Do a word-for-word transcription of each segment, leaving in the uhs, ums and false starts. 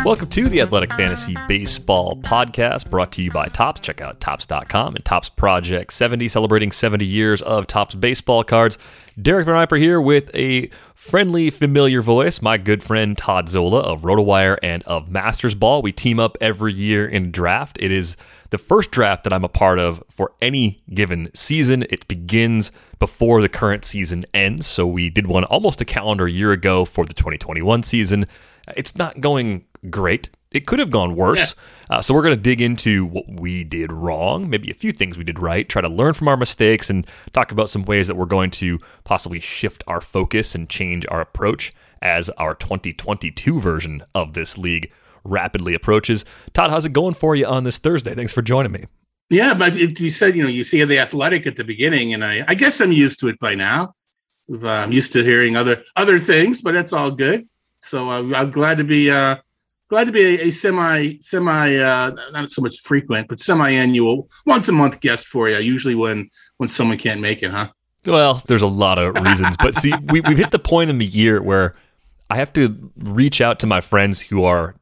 Welcome to the Athletic Fantasy Baseball Podcast, brought to you by Topps. Check out Topps dot com and Topps Project seventy, celebrating seventy years of Topps baseball cards. Derek Van Riper here with a friendly, familiar voice, my good friend Todd Zola of RotoWire and of Masters Ball. We team up every year in draft. It is the first draft that I'm a part of for any given season. It begins before the current season ends, so we did one almost a calendar year ago for the twenty twenty-one season. It's not going great. It could have gone worse. Yeah. Uh, so we're going to dig into what we did wrong, maybe a few things we did right, try to learn from our mistakes, and talk about some ways that we're going to possibly shift our focus and change our approach as our twenty twenty-two version of this league rapidly approaches. Todd, how's it going for you on this Thursday? Thanks for joining me. Yeah, but it, you said, you know, you see the Athletic at the beginning, and I, I guess I'm used to it by now. Uh, I'm used to hearing other other things, but that's all good. So uh, I'm glad to be uh, glad to be a, a semi semi uh, not so much frequent, but semi-annual, once a month guest for you. Usually when when someone can't make it, huh? Well, there's a lot of reasons, but see, we, we've hit the point in the year where I have to reach out to my friends who are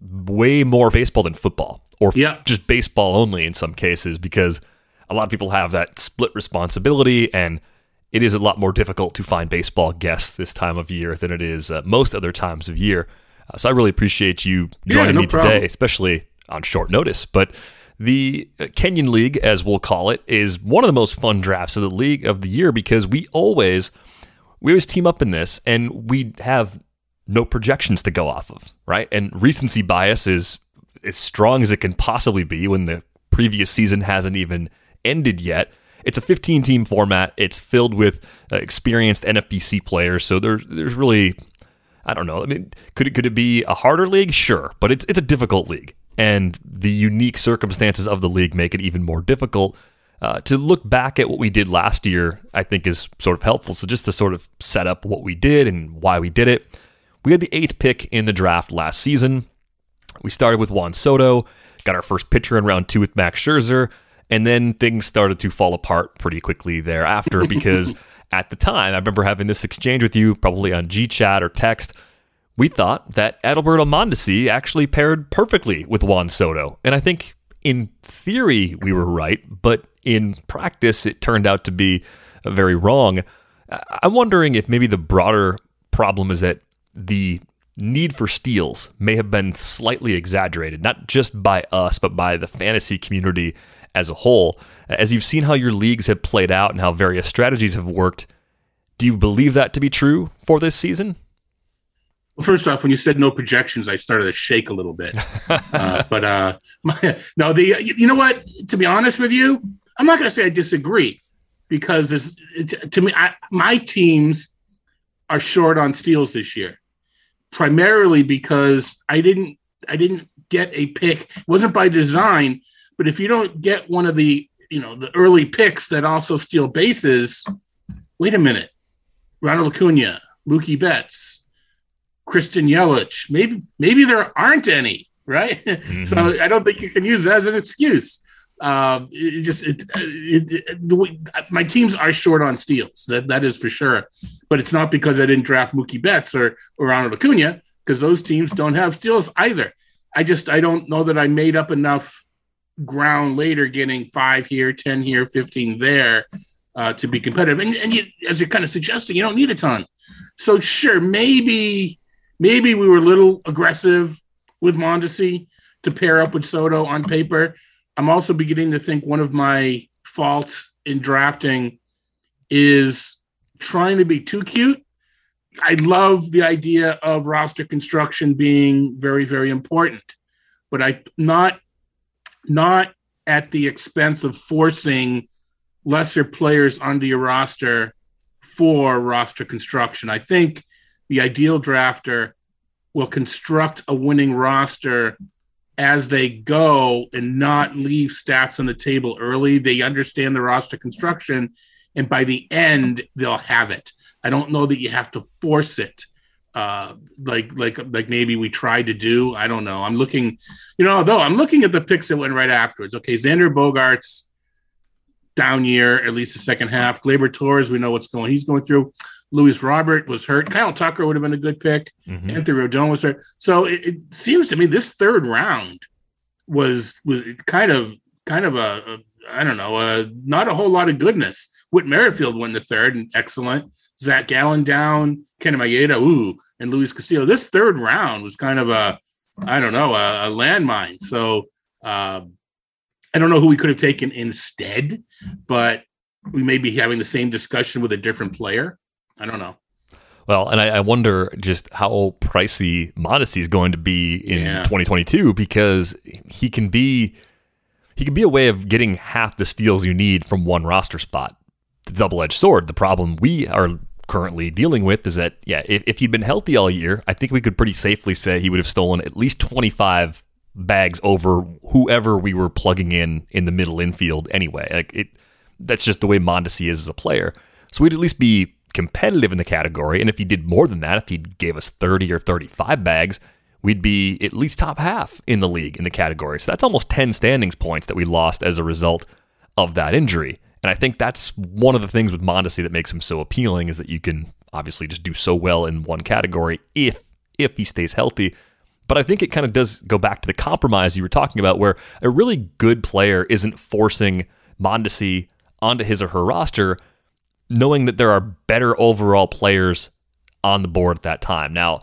way more baseball than football, or yeah. just baseball only in some cases, because a lot of people have that split responsibility, and it is a lot more difficult to find baseball guests this time of year than it is uh, most other times of year. Uh, so I really appreciate you joining yeah, no me problem. today, especially on short notice. But the Kenyan League, as we'll call it, is one of the most fun drafts of the league of the year, because we always we always team up in this, and we have no projections to go off of, right? And recency bias is as strong as it can possibly be when the previous season hasn't even ended yet. It's a fifteen-team format. It's filled with uh, experienced N F B C players, so there's there's really, I don't know. I mean, could it could it be a harder league? Sure, but it's it's a difficult league, and the unique circumstances of the league make it even more difficult. Uh, to look back at what we did last year, I think is sort of helpful. So just to sort of set up what we did and why we did it, we had the eighth pick in the draft last season. We started with Juan Soto, got our first pitcher in round two with Max Scherzer. And then things started to fall apart pretty quickly thereafter, because at the time, I remember having this exchange with you, probably on G Chat or text. We thought that Adalberto Mondesi actually paired perfectly with Juan Soto. And I think in theory we were right, but in practice it turned out to be very wrong. I'm wondering if maybe the broader problem is that the need for steals may have been slightly exaggerated, not just by us, but by the fantasy community as a whole. As you've seen how your leagues have played out and how various strategies have worked, do you believe that to be true for this season? Well, first off, when you said no projections, I started to shake a little bit. uh, but uh, my, no, the you know what? To be honest with you, I'm not going to say I disagree, because this, it, to me, I, my teams are short on steals this year, primarily because I didn't I didn't get a pick. It wasn't by design. But if you don't get one of the, you know, the early picks that also steal bases, wait a minute, Ronald Acuna, Mookie Betts, Christian Yelich, maybe maybe there aren't any, right? Mm-hmm. So I don't think you can use that as an excuse. Um, it just it, it, it, it, my teams are short on steals, that that is for sure. But it's not because I didn't draft Mookie Betts or, or Ronald Acuna, because those teams don't have steals either. I just I don't know that I made up enough ground later, getting five here, ten here, fifteen there, uh, to be competitive. And, and you, as you're kind of suggesting, you don't need a ton. So sure, maybe maybe we were a little aggressive with Mondesi to pair up with Soto on paper. I'm also beginning to think one of my faults in drafting is trying to be too cute. I love the idea of roster construction being very, very important, but I not not at the expense of forcing lesser players onto your roster for roster construction. I think the ideal drafter will construct a winning roster as they go and not leave stats on the table early. They understand the roster construction, and by the end, they'll have it. I don't know that you have to force it. Uh, like, like, like maybe we tried to do. I don't know. I'm looking, you know, though I'm looking at the picks that went right afterwards. Okay. Xander Bogaerts, down year, at least the second half. Gleyber Torres, we know what's going, he's going through. Luis Robert was hurt. Kyle Tucker would have been a good pick. Mm-hmm. Anthony Rodon was hurt. So it, it seems to me this third round was was kind of kind of a, a I don't know, uh, not a whole lot of goodness. Whit Merrifield won the third, and excellent. Zach Gallen down, Ken Maeda, ooh, and Luis Castillo. This third round was kind of a, I don't know, a, a landmine. So uh, I don't know who we could have taken instead, but we may be having the same discussion with a different player. I don't know. Well, and I, I wonder just how pricey Mondesi is going to be in yeah. twenty twenty-two, because he can be he can be a way of getting half the steals you need from one roster spot. The double-edged sword. The problem we are currently dealing with is that, yeah, if, if he'd been healthy all year, I think we could pretty safely say he would have stolen at least twenty-five bags over whoever we were plugging in in the middle infield anyway. Like it, that's just the way Mondesi is as a player. So we'd at least be competitive in the category, and if he did more than that, if he gave us thirty or thirty-five bags, we'd be at least top half in the league in the category. So that's almost ten standings points that we lost as a result of that injury. And I think that's one of the things with Mondesi that makes him so appealing, is that you can obviously just do so well in one category if if he stays healthy. But I think it kind of does go back to the compromise you were talking about, where a really good player isn't forcing Mondesi onto his or her roster, knowing that there are better overall players on the board at that time. Now,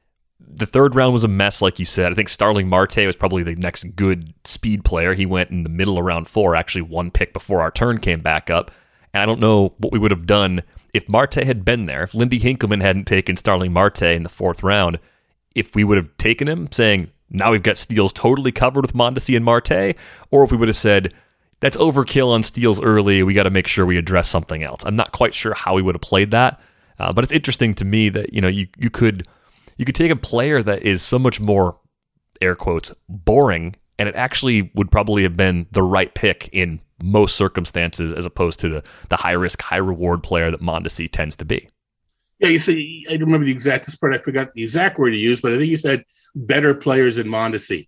the third round was a mess, like you said. I think Starling Marte was probably the next good speed player. He went in the middle of round four, actually one pick before our turn came back up. And I don't know what we would have done if Marte had been there, if Lindy Hinkelman hadn't taken Starling Marte in the fourth round, if we would have taken him saying, now we've got steals totally covered with Mondesi and Marte, or if we would have said, that's overkill on steals early, we got to make sure we address something else. I'm not quite sure how we would have played that, uh, but it's interesting to me that, you know, you you could you could take a player that is so much more, air quotes, boring, and it actually would probably have been the right pick in most circumstances, as opposed to the the high risk, high reward player that Mondesi tends to be. Yeah, you see, I don't remember the exact part. I forgot the exact word you used, but I think you said better players than Mondesi.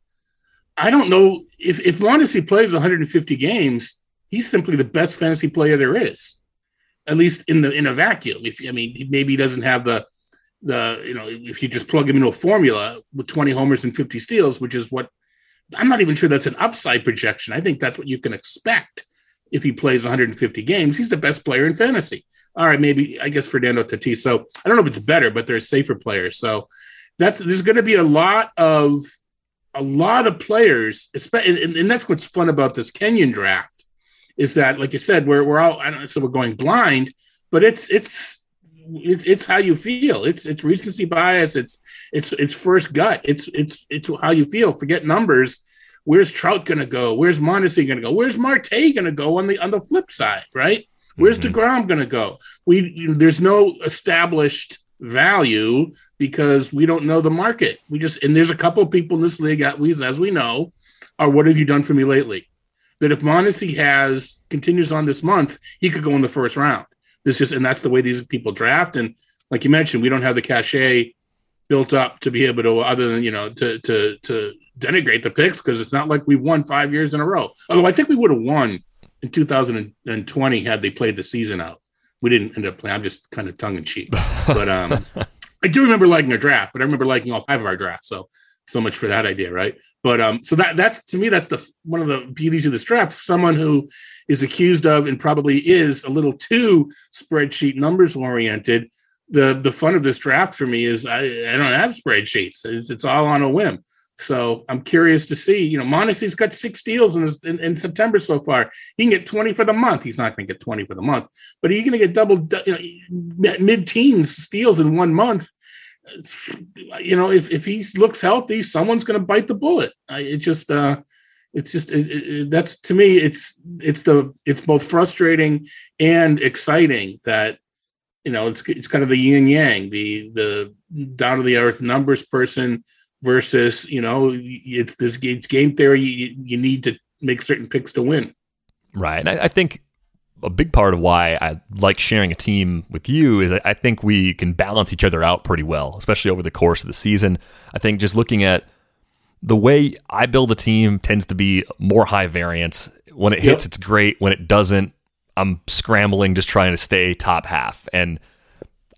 I don't know if if Mondesi plays one hundred fifty games, he's simply the best fantasy player there is, at least in the in a vacuum. If I mean, maybe he doesn't have the the you know, if you just plug him into a formula with twenty homers and fifty steals, which is what I'm not even sure that's an upside projection. I think that's what you can expect if he plays one hundred fifty games. He's the best player in fantasy. All right, maybe I guess Fernando Tatis. So I don't know if it's better, but they're safer players. So that's there's going to be a lot of. A lot of players, and, and that's what's fun about this Kenyon draft, is that, like you said, we're we're all I don't know, so we're going blind, but it's it's it's how you feel. It's it's recency bias. It's it's it's first gut. It's it's it's how you feel. Forget numbers. Where's Trout going to go? Where's Mondesi going to go? Where's Marte going to go on the on the flip side? Right? Where's mm-hmm. DeGrom going to go? We there's no established value because we don't know the market. We just and there's a couple of people in this league, at least as we know, are what have you done for me lately? That if Mondesi has continues on this month, he could go in the first round. This is and that's the way these people draft. And like you mentioned, we don't have the cachet built up to be able to, other than you know, to to to denigrate the picks, because it's not like we've won five years in a row. Although I think we would have won in two thousand twenty had they played the season out. We didn't end up playing. I'm just kind of tongue in cheek, but um, I do remember liking our draft. But I remember liking all five of our drafts. So, so much for that idea, right? But um, so that that's to me that's the one of the beauties of this draft. Someone who is accused of and probably is a little too spreadsheet numbers oriented. The the fun of this draft for me is I, I don't have spreadsheets. It's, it's all on a whim. So I'm curious to see, you know, Mondesi's got six steals in, his, in in September so far. He can get twenty for the month. He's not going to get twenty for the month, but he's going to get double, you know, mid-teens steals in one month. You know, if, if he looks healthy, someone's going to bite the bullet. I, it just, uh, it's just, it, it, that's to me, it's, it's the, it's both frustrating and exciting that, you know, it's, it's kind of the yin yang, the, the down to the earth numbers person versus, you know, it's this it's game theory. You, you need to make certain picks to win. Right. And I, I think a big part of why I like sharing a team with you is I think we can balance each other out pretty well, especially over the course of the season. I think just looking at the way I build a team tends to be more high variance. When it hits, yep. It's great. When it doesn't, I'm scrambling, just trying to stay top half. And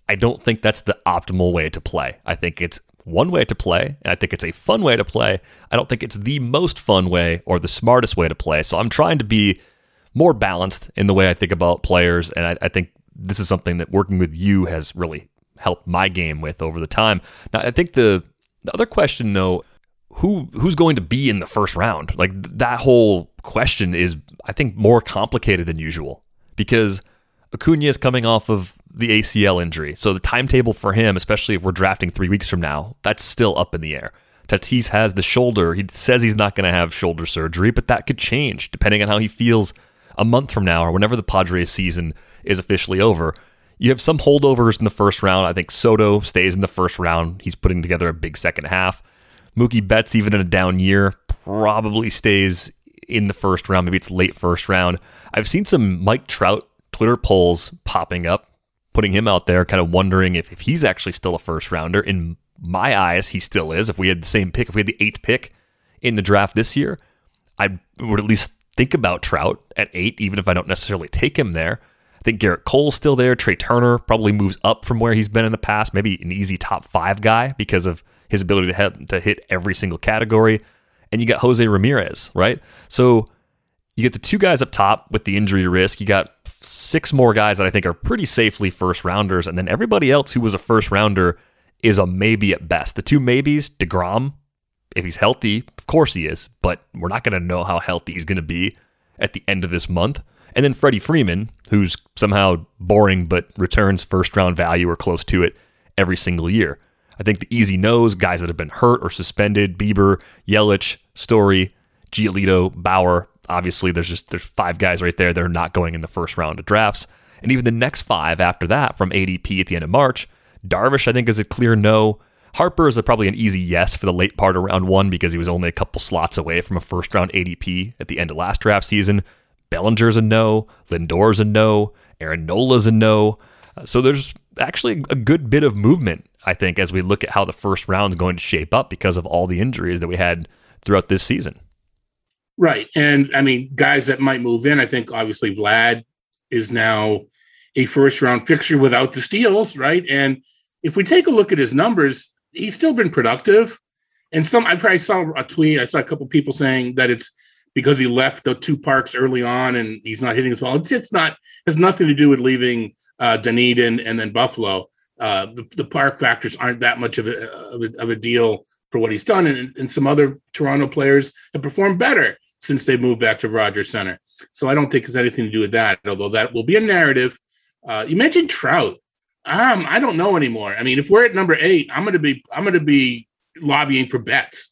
I don't think that's the optimal way to play. I think it's one way to play, and I think it's a fun way to play. I don't think it's the most fun way or the smartest way to play. So I'm trying to be more balanced in the way I think about players, and I, I think this is something that working with you has really helped my game with over the time. Now, I think the, the other question, though, who who's going to be in the first round? Like, that whole question is, I think, more complicated than usual because Acuna is coming off of the A C L injury. So the timetable for him, especially if we're drafting three weeks from now, that's still up in the air. Tatis has the shoulder. He says he's not going to have shoulder surgery, but that could change depending on how he feels a month from now or whenever the Padres season is officially over. You have some holdovers in the first round. I think Soto stays in the first round. He's putting together a big second half. Mookie Betts, even in a down year, probably stays in the first round. Maybe it's late first round. I've seen some Mike Trout Twitter polls popping up, putting him out there, kind of wondering if, if he's actually still a first rounder. In my eyes, he still is. If we had the same pick, if we had the eighth pick in the draft this year, I would at least think about Trout at eight, even if I don't necessarily take him there. I think Garrett Cole's still there. Trey Turner probably moves up from where he's been in the past, maybe an easy top five guy because of his ability to, have, to hit every single category. And you got Jose Ramirez, right? So you get the two guys up top with the injury risk. You got six more guys that I think are pretty safely first rounders. And then everybody else who was a first rounder is a maybe at best. The two maybes, DeGrom, if he's healthy, of course he is, but we're not going to know how healthy he's going to be at the end of this month. And then Freddie Freeman, who's somehow boring but returns first round value or close to it every single year. I think the easy no's, guys that have been hurt or suspended, Bieber, Yelich, Story, Giolito, Bauer. Obviously, there's just there's five guys right there that are not going in the first round of drafts. And even the next five after that from A D P at the end of March, Darvish, I think, is a clear no. Harper is a, probably an easy yes for the late part of round one because he was only a couple slots away from a first round A D P at the end of last draft season. Bellinger's a no. Lindor's a no. Aaron Nola's a no. Uh, so there's actually a good bit of movement, I think, as we look at how the first round is going to shape up because of all the injuries that we had throughout this season. Right. And I mean, guys that might move in, I think obviously Vlad is now a first round fixture without the steals, right? And if we take a look at his numbers, he's still been productive. And some, I probably saw a tweet, I saw a couple of people saying that it's because he left the two parks early on and he's not hitting as well. It's, it's not, has nothing to do with leaving uh, Dunedin and then Buffalo. Uh, the, the park factors aren't that much of a, of a, of a deal for what he's done. And, and some other Toronto players have performed better since they moved back to Rogers Center. So I don't think it's anything to do with that, although that will be a narrative. Uh, you mentioned Trout. Um, I don't know anymore. I mean, if we're at number eight, I'm going to be, I'm going to be lobbying for Betts.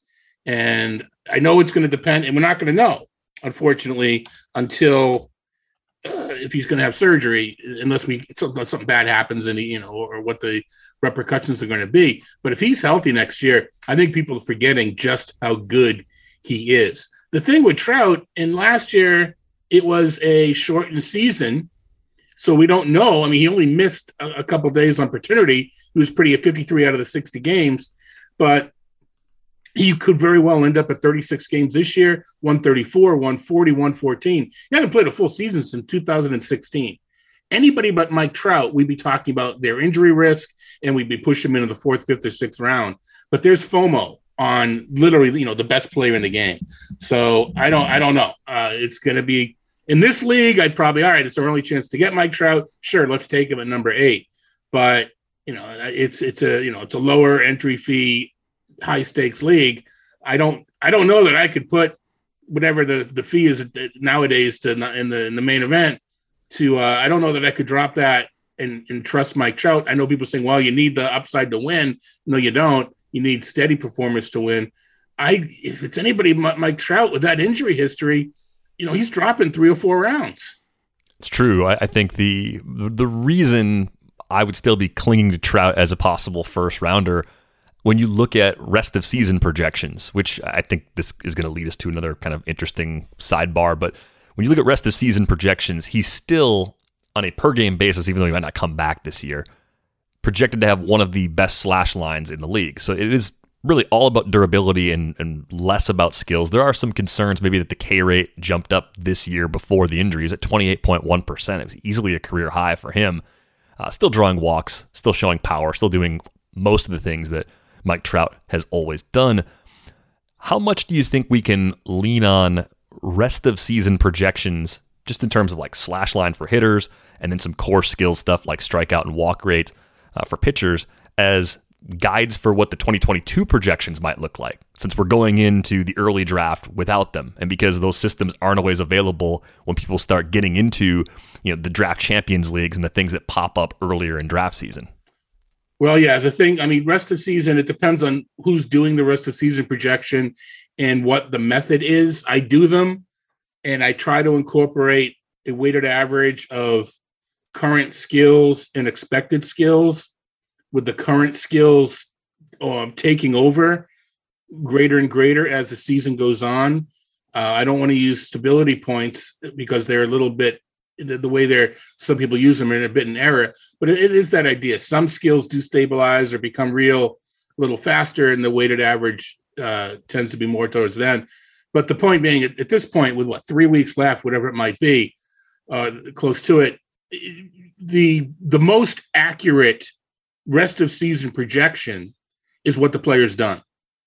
And I know it's going to depend, and we're not going to know, unfortunately, until uh, if he's going to have surgery, unless we unless something bad happens, and he, you know, or what the repercussions are going to be. But if he's healthy next year, I think people are forgetting just how good he is. The thing with Trout, in last year, it was a shortened season, so we don't know. I mean, he only missed a, a couple of days on paternity. He was pretty at fifty-three out of the sixty games, but he could very well end up at thirty-six games this year, one thirty-four, one forty, one fourteen. He hasn't played a full season since two thousand sixteen. Anybody but Mike Trout, we'd be talking about their injury risk, and we'd be pushing him into the fourth, fifth, or sixth round. But there's FOMO on literally, you know, the best player in the game. So I don't, I don't know. Uh, it's going to be in this league. I'd probably, all right, it's our only chance to get Mike Trout. Sure. Let's take him at number eight, but you know, it's, it's a, you know, it's a lower entry fee, high stakes league. I don't, I don't know that I could put whatever the, the fee is nowadays to in the, in the main event to, uh, I don't know that I could drop that and, and trust Mike Trout. I know people saying, well, you need the upside to win. No, you don't. You need steady performance to win. I, if it's anybody, Mike Trout with that injury history, you know, he's dropping three or four rounds. It's true. I, I think the the reason I would still be clinging to Trout as a possible first rounder, when you look at rest of season projections, which I think this is going to lead us to another kind of interesting sidebar, but when you look at rest of season projections, he's still on a per game basis, even though he might not come back this year, projected to have one of the best slash lines in the league. So it is really all about durability and, and less about skills. There are some concerns maybe that the K rate jumped up this year before the injuries at twenty-eight point one percent. It was easily a career high for him. Uh, still drawing walks, still showing power, still doing most of the things that Mike Trout has always done. How much do you think we can lean on rest of season projections just in terms of like slash line for hitters and then some core skill stuff like strikeout and walk rate uh, for pitchers as guides for what the twenty twenty-two projections might look like, since we're going into the early draft without them, and because those systems aren't always available when people start getting into, you know, the draft champions leagues and the things that pop up earlier in draft season? Well, yeah, the thing, I mean, rest of season, it depends on who's doing the rest of season projection and what the method is. I do them, and I try to incorporate a weighted average of current skills and expected skills, with the current skills um, taking over greater and greater as the season goes on. Uh, I don't want to use stability points because they're a little bit, the, the way they're, some people use them are a bit in error, but it, it is that idea. Some skills do stabilize or become real a little faster, and the weighted average uh, tends to be more towards them. But the point being, at, at this point, with what, three weeks left, whatever it might be, uh, close to it, the the most accurate rest of season projection is what the player's done.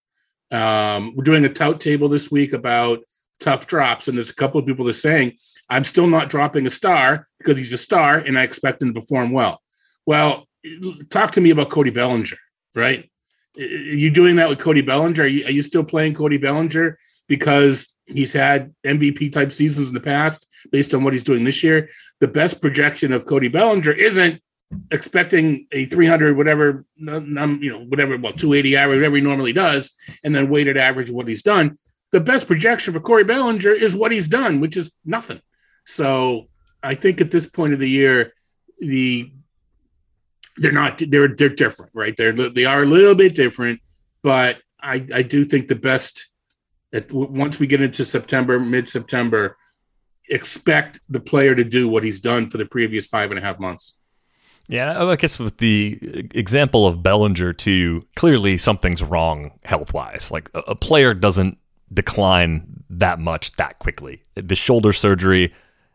Um, we're doing a tout table this week about tough drops, and there's a couple of people that are saying, I'm still not dropping a star because he's a star and I expect him to perform well. Well, talk to me about Cody Bellinger, right? Are you doing that with Cody Bellinger? Are you, are you still playing Cody Bellinger because he's had M V P type seasons in the past based on what he's doing this year? The best projection of Cody Bellinger isn't expecting a three hundred, whatever, um, you know, whatever, well, two eighty average, whatever he normally does, and then weighted average of what he's done. The best projection for Corey Bellinger is what he's done, which is nothing. So I think at this point of the year, the they're not they're they're different, right? They're they are a little bit different, but I I do think the best at once we get into September, mid September, expect the player to do what he's done for the previous five and a half months. Yeah, I guess with the example of Bellinger too, clearly something's wrong health-wise. Like a, a player doesn't decline that much that quickly. The shoulder surgery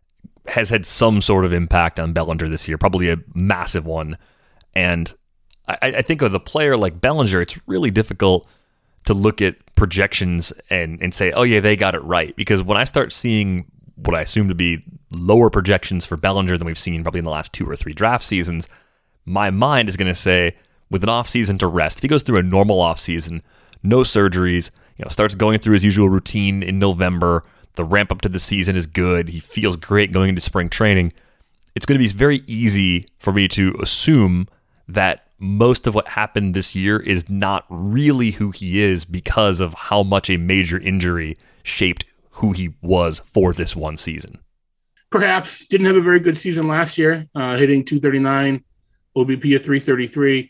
has had some sort of impact on Bellinger this year, probably a massive one. And I, I think with a player like Bellinger, it's really difficult to look at projections and, and say, oh yeah, they got it right. Because when I start seeing what I assume to be lower projections for Bellinger than we've seen probably in the last two or three draft seasons, my mind is going to say, with an offseason to rest, if he goes through a normal offseason, no surgeries, you know, starts going through his usual routine in November, the ramp up to the season is good, he feels great going into spring training, it's going to be very easy for me to assume that most of what happened this year is not really who he is because of how much a major injury shaped who he was for this one season. Perhaps didn't have a very good season last year, uh, hitting two thirty-nine, O B P of three thirty-three.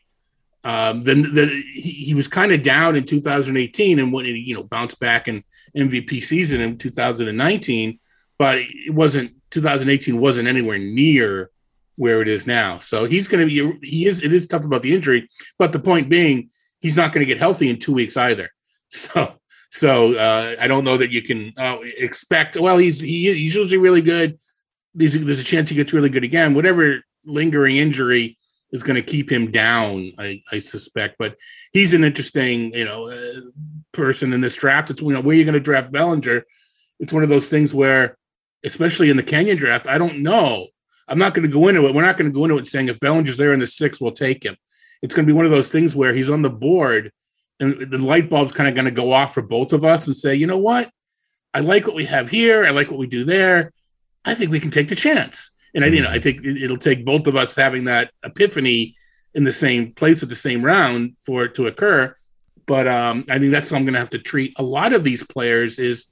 Um, then the, he, he was kind of down in two thousand eighteen and when he, you know, bounced back in M V P season in two thousand nineteen, but it wasn't, two thousand eighteen wasn't anywhere near where it is now. So he's going to be, he is, it is tough about the injury, but the point being, he's not going to get healthy in two weeks either. So, so uh, I don't know that you can uh, expect, well, he's, he, he's usually really good. There's, there's a chance he gets really good again. Whatever lingering injury is going to keep him down, I, I suspect. But he's an interesting, you know, uh, person in this draft. It's, you know, where you're going to draft Bellinger. It's one of those things where, especially in the Kenyon draft, I don't know. I'm not going to go into it. We're not going to go into it saying if Bellinger's there in the sixth, we'll take him. It's going to be one of those things where he's on the board and the light bulb's kind of going to go off for both of us and say, you know what? I like what we have here. I like what we do there. I think we can take the chance. And I, you know, I think it'll take both of us having that epiphany in the same place at the same round for it to occur. But um, I think that's how I'm going to have to treat a lot of these players is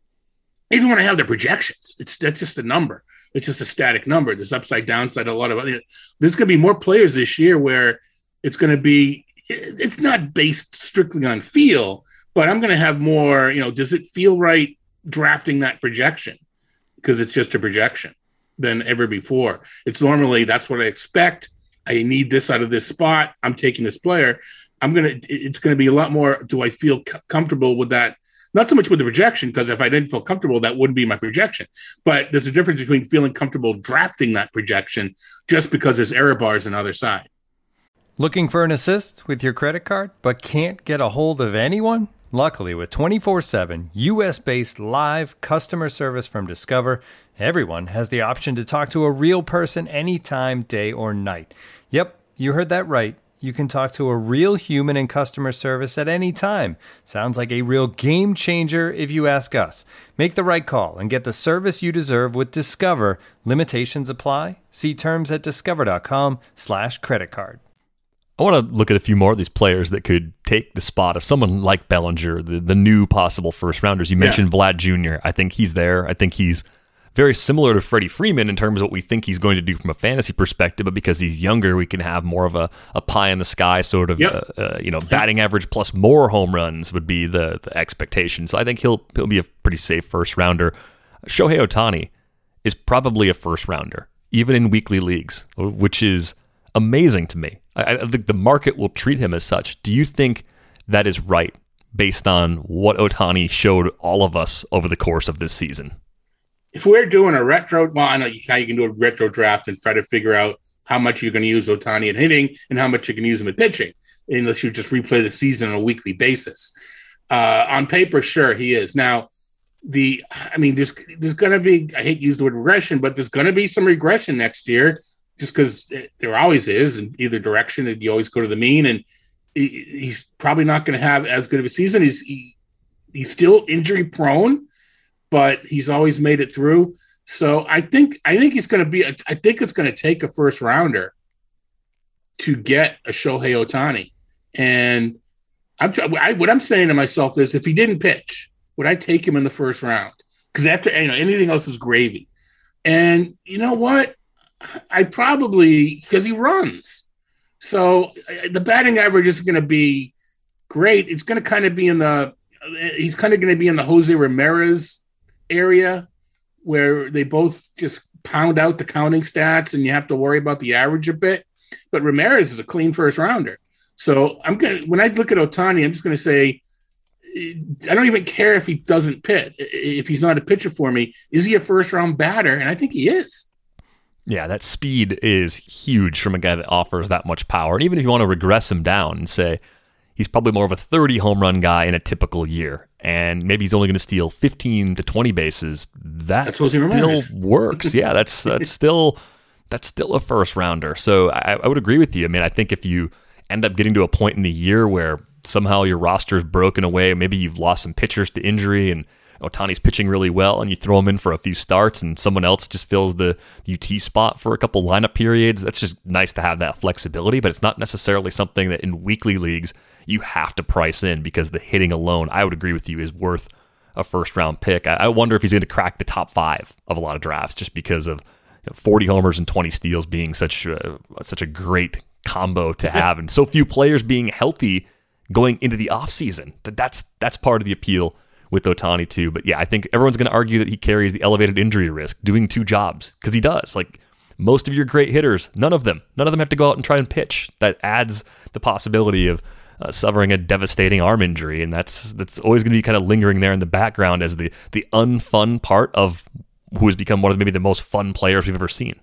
even when I have their projections, it's that's just a number. It's just a static number. There's upside, downside, a lot of other. There's going to be more players this year where it's going to be, it's not based strictly on feel, but I'm going to have more, you know, does it feel right drafting that projection? Because it's just a projection than ever before. It's normally, that's what I expect. I need this out of this spot. I'm taking this player. I'm going to, it's going to be a lot more, do I feel c- comfortable with that Not so much with the projection, because if I didn't feel comfortable, that wouldn't be my projection. But there's a difference between feeling comfortable drafting that projection just because there's error bars on the other side. Looking for an assist with your credit card, but can't get a hold of anyone? Luckily, with twenty-four seven U S-based live customer service from Discover, everyone has the option to talk to a real person anytime, day or night. Yep, you heard that right. You can talk to a real human in customer service at any time. Sounds like a real game changer if you ask us. Make the right call and get the service you deserve with Discover. Limitations apply. See terms at discover.com slash credit card. I want to look at a few more of these players that could take the spot of someone like Bellinger, the, the new possible first rounders. You mentioned yeah. Vlad Junior I think he's there. I think he's very similar to Freddie Freeman in terms of what we think he's going to do from a fantasy perspective, but because he's younger, we can have more of a, a pie in the sky sort of, yep. uh, uh, you know, batting average plus more home runs would be the, the expectation. So I think he'll he'll be a pretty safe first rounder. Shohei Ohtani is probably a first rounder, even in weekly leagues, which is amazing to me. I, I think the market will treat him as such. Do you think that is right based on what Ohtani showed all of us over the course of this season? If we're doing a retro, well, I know you, how you can do a retro draft and try to figure out how much you're going to use Ohtani at hitting and how much you can use him at pitching, unless you just replay the season on a weekly basis. Uh, on paper, sure, he is. Now, the I mean, there's, there's going to be, I hate to use the word regression, but there's going to be some regression next year just because there always is in either direction. And you always go to the mean, and he, he's probably not going to have as good of a season. He's he, he's still injury prone, but he's always made it through. So I think I think he's going to be. I think it's going to take a first rounder to get a Shohei Ohtani. And I'm I, what I'm saying to myself is, if he didn't pitch, would I take him in the first round? Because after you know anything else is gravy. And you know what? I probably because he runs. So the batting average isn't going to be great. It's going to kind of be in the. He's kind of going to be in the Jose Ramirez area where they both just pound out the counting stats and you have to worry about the average a bit. But Ramirez is a clean first rounder. So I'm going to, when I look at Ohtani, I'm just going to say, I don't even care if he doesn't pitch, if he's not a pitcher for me. Is he a first round batter? And I think he is. Yeah, that speed is huge from a guy that offers that much power. And even if you want to regress him down and say, he's probably more of a thirty home run guy in a typical year, and maybe he's only going to steal fifteen to twenty bases. That still works. Yeah, that's that's still that's still a first rounder. So I, I would agree with you. I mean, I think if you end up getting to a point in the year where somehow your roster is broken away, maybe you've lost some pitchers to injury, and Ohtani's pitching really well, and you throw him in for a few starts, and someone else just fills the U T spot for a couple lineup periods. That's just nice to have that flexibility, but it's not necessarily something that in weekly leagues you have to price in, because the hitting alone, I would agree with you, is worth a first round pick. I, I wonder if he's going to crack the top five of a lot of drafts just because of you know, forty homers and twenty steals being such a, such a great combo to have, and so few players being healthy going into the offseason. That that's that's part of the appeal with Ohtani too. But yeah, I think everyone's going to argue that he carries the elevated injury risk doing two jobs, because he does. Like most of your great hitters, none of them, none of them have to go out and try and pitch. That adds the possibility of Uh, suffering a devastating arm injury, and that's that's always going to be kind of lingering there in the background as the the unfun part of who has become one of maybe the most fun players we've ever seen.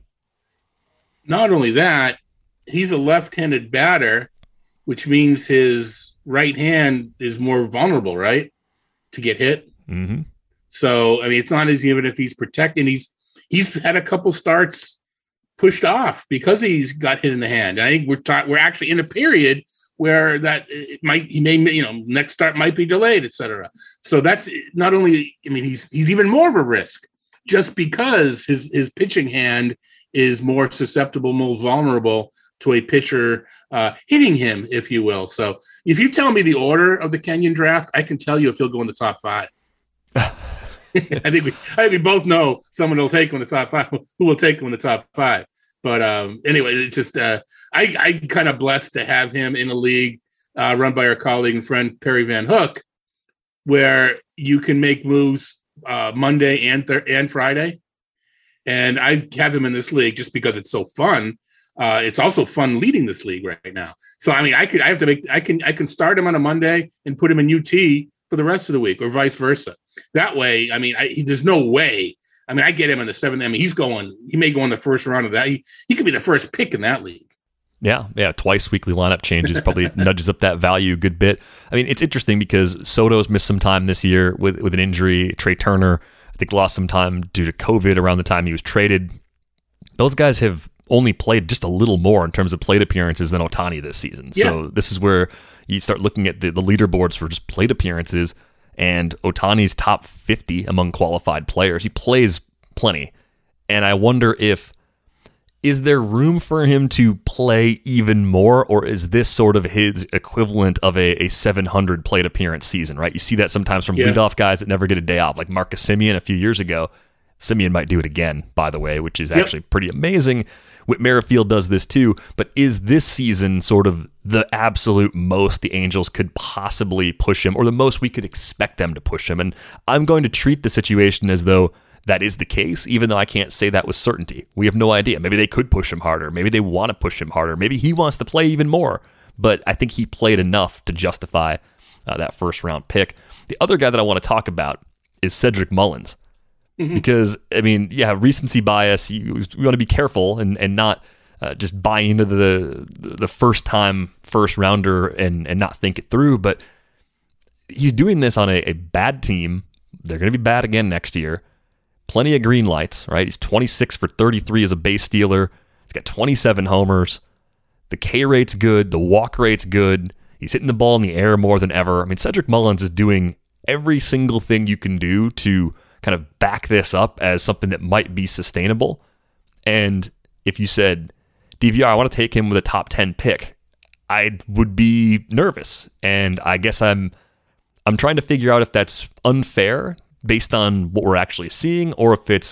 Not only that, he's a left-handed batter, which means his right hand is more vulnerable, right, to get hit. Mm-hmm. So I mean, it's not as even if he's protecting. He's he's had a couple starts pushed off because he's got hit in the hand. And I think we're ta- we're actually in a period where that it might, he may, you know, next start might be delayed, et cetera. So that's not only, I mean, he's, he's even more of a risk just because his, his pitching hand is more susceptible, more vulnerable to a pitcher uh, hitting him, if you will. So if you tell me the order of the Kenyon draft, I can tell you if he'll go in the top five. I think we, I think we both know someone will take him in the top five, who will take him in the top five. But um, anyway, it just uh, I, I kind of blessed to have him in a league uh, run by our colleague and friend Perry Van Hook, where you can make moves uh, Monday and th- and Friday. And I have him in this league just because it's so fun. Uh, it's also fun leading this league right now. So I mean, I could I have to make I can I can start him on a Monday and put him in U T for the rest of the week, or vice versa. That way, I mean, I, there's no way. I mean, I get him in the seventh. I mean, he's going. He may go in the first round of that. He, he could be the first pick in that league. Yeah, yeah. Twice weekly lineup changes probably nudges up that value a good bit. I mean, it's interesting because Soto's missed some time this year with with an injury. Trey Turner, I think, lost some time due to COVID around the time he was traded. Those guys have only played just a little more in terms of plate appearances than Ohtani this season. Yeah. So this is where you start looking at the, the leaderboards for just plate appearances, and Ohtani's top fifty among qualified players. He plays plenty. And I wonder if, is there room for him to play even more, or is this sort of his equivalent of a, a seven hundred plate appearance season, right? You see that sometimes from yeah. leadoff guys that never get a day off, like Marcus Semien a few years ago. Semien might do it again, by the way, which is yep. actually pretty amazing. Whit Merrifield does this too, but is this season sort of the absolute most the Angels could possibly push him, or the most we could expect them to push him? And I'm going to treat the situation as though that is the case, even though I can't say that with certainty. We have no idea. Maybe they could push him harder. Maybe they want to push him harder. Maybe he wants to play even more. But I think he played enough to justify uh, that first round pick. The other guy that I want to talk about is Cedric Mullins. Mm-hmm. Because, I mean, yeah, recency bias, you, you want to be careful and, and not uh, just buy into the the first time first rounder and, and not think it through. But he's doing this on a, a bad team. They're going to be bad again next year. Plenty of green lights, right? He's twenty-six for thirty-three as a base stealer. He's got twenty-seven homers. The K rate's good. The walk rate's good. He's hitting the ball in the air more than ever. I mean, Cedric Mullins is doing every single thing you can do to kind of back this up as something that might be sustainable. And if you said, D V R, I want to take him with a top ten pick, I would be nervous. And I guess I'm I'm trying to figure out if that's unfair based on what we're actually seeing, or if it's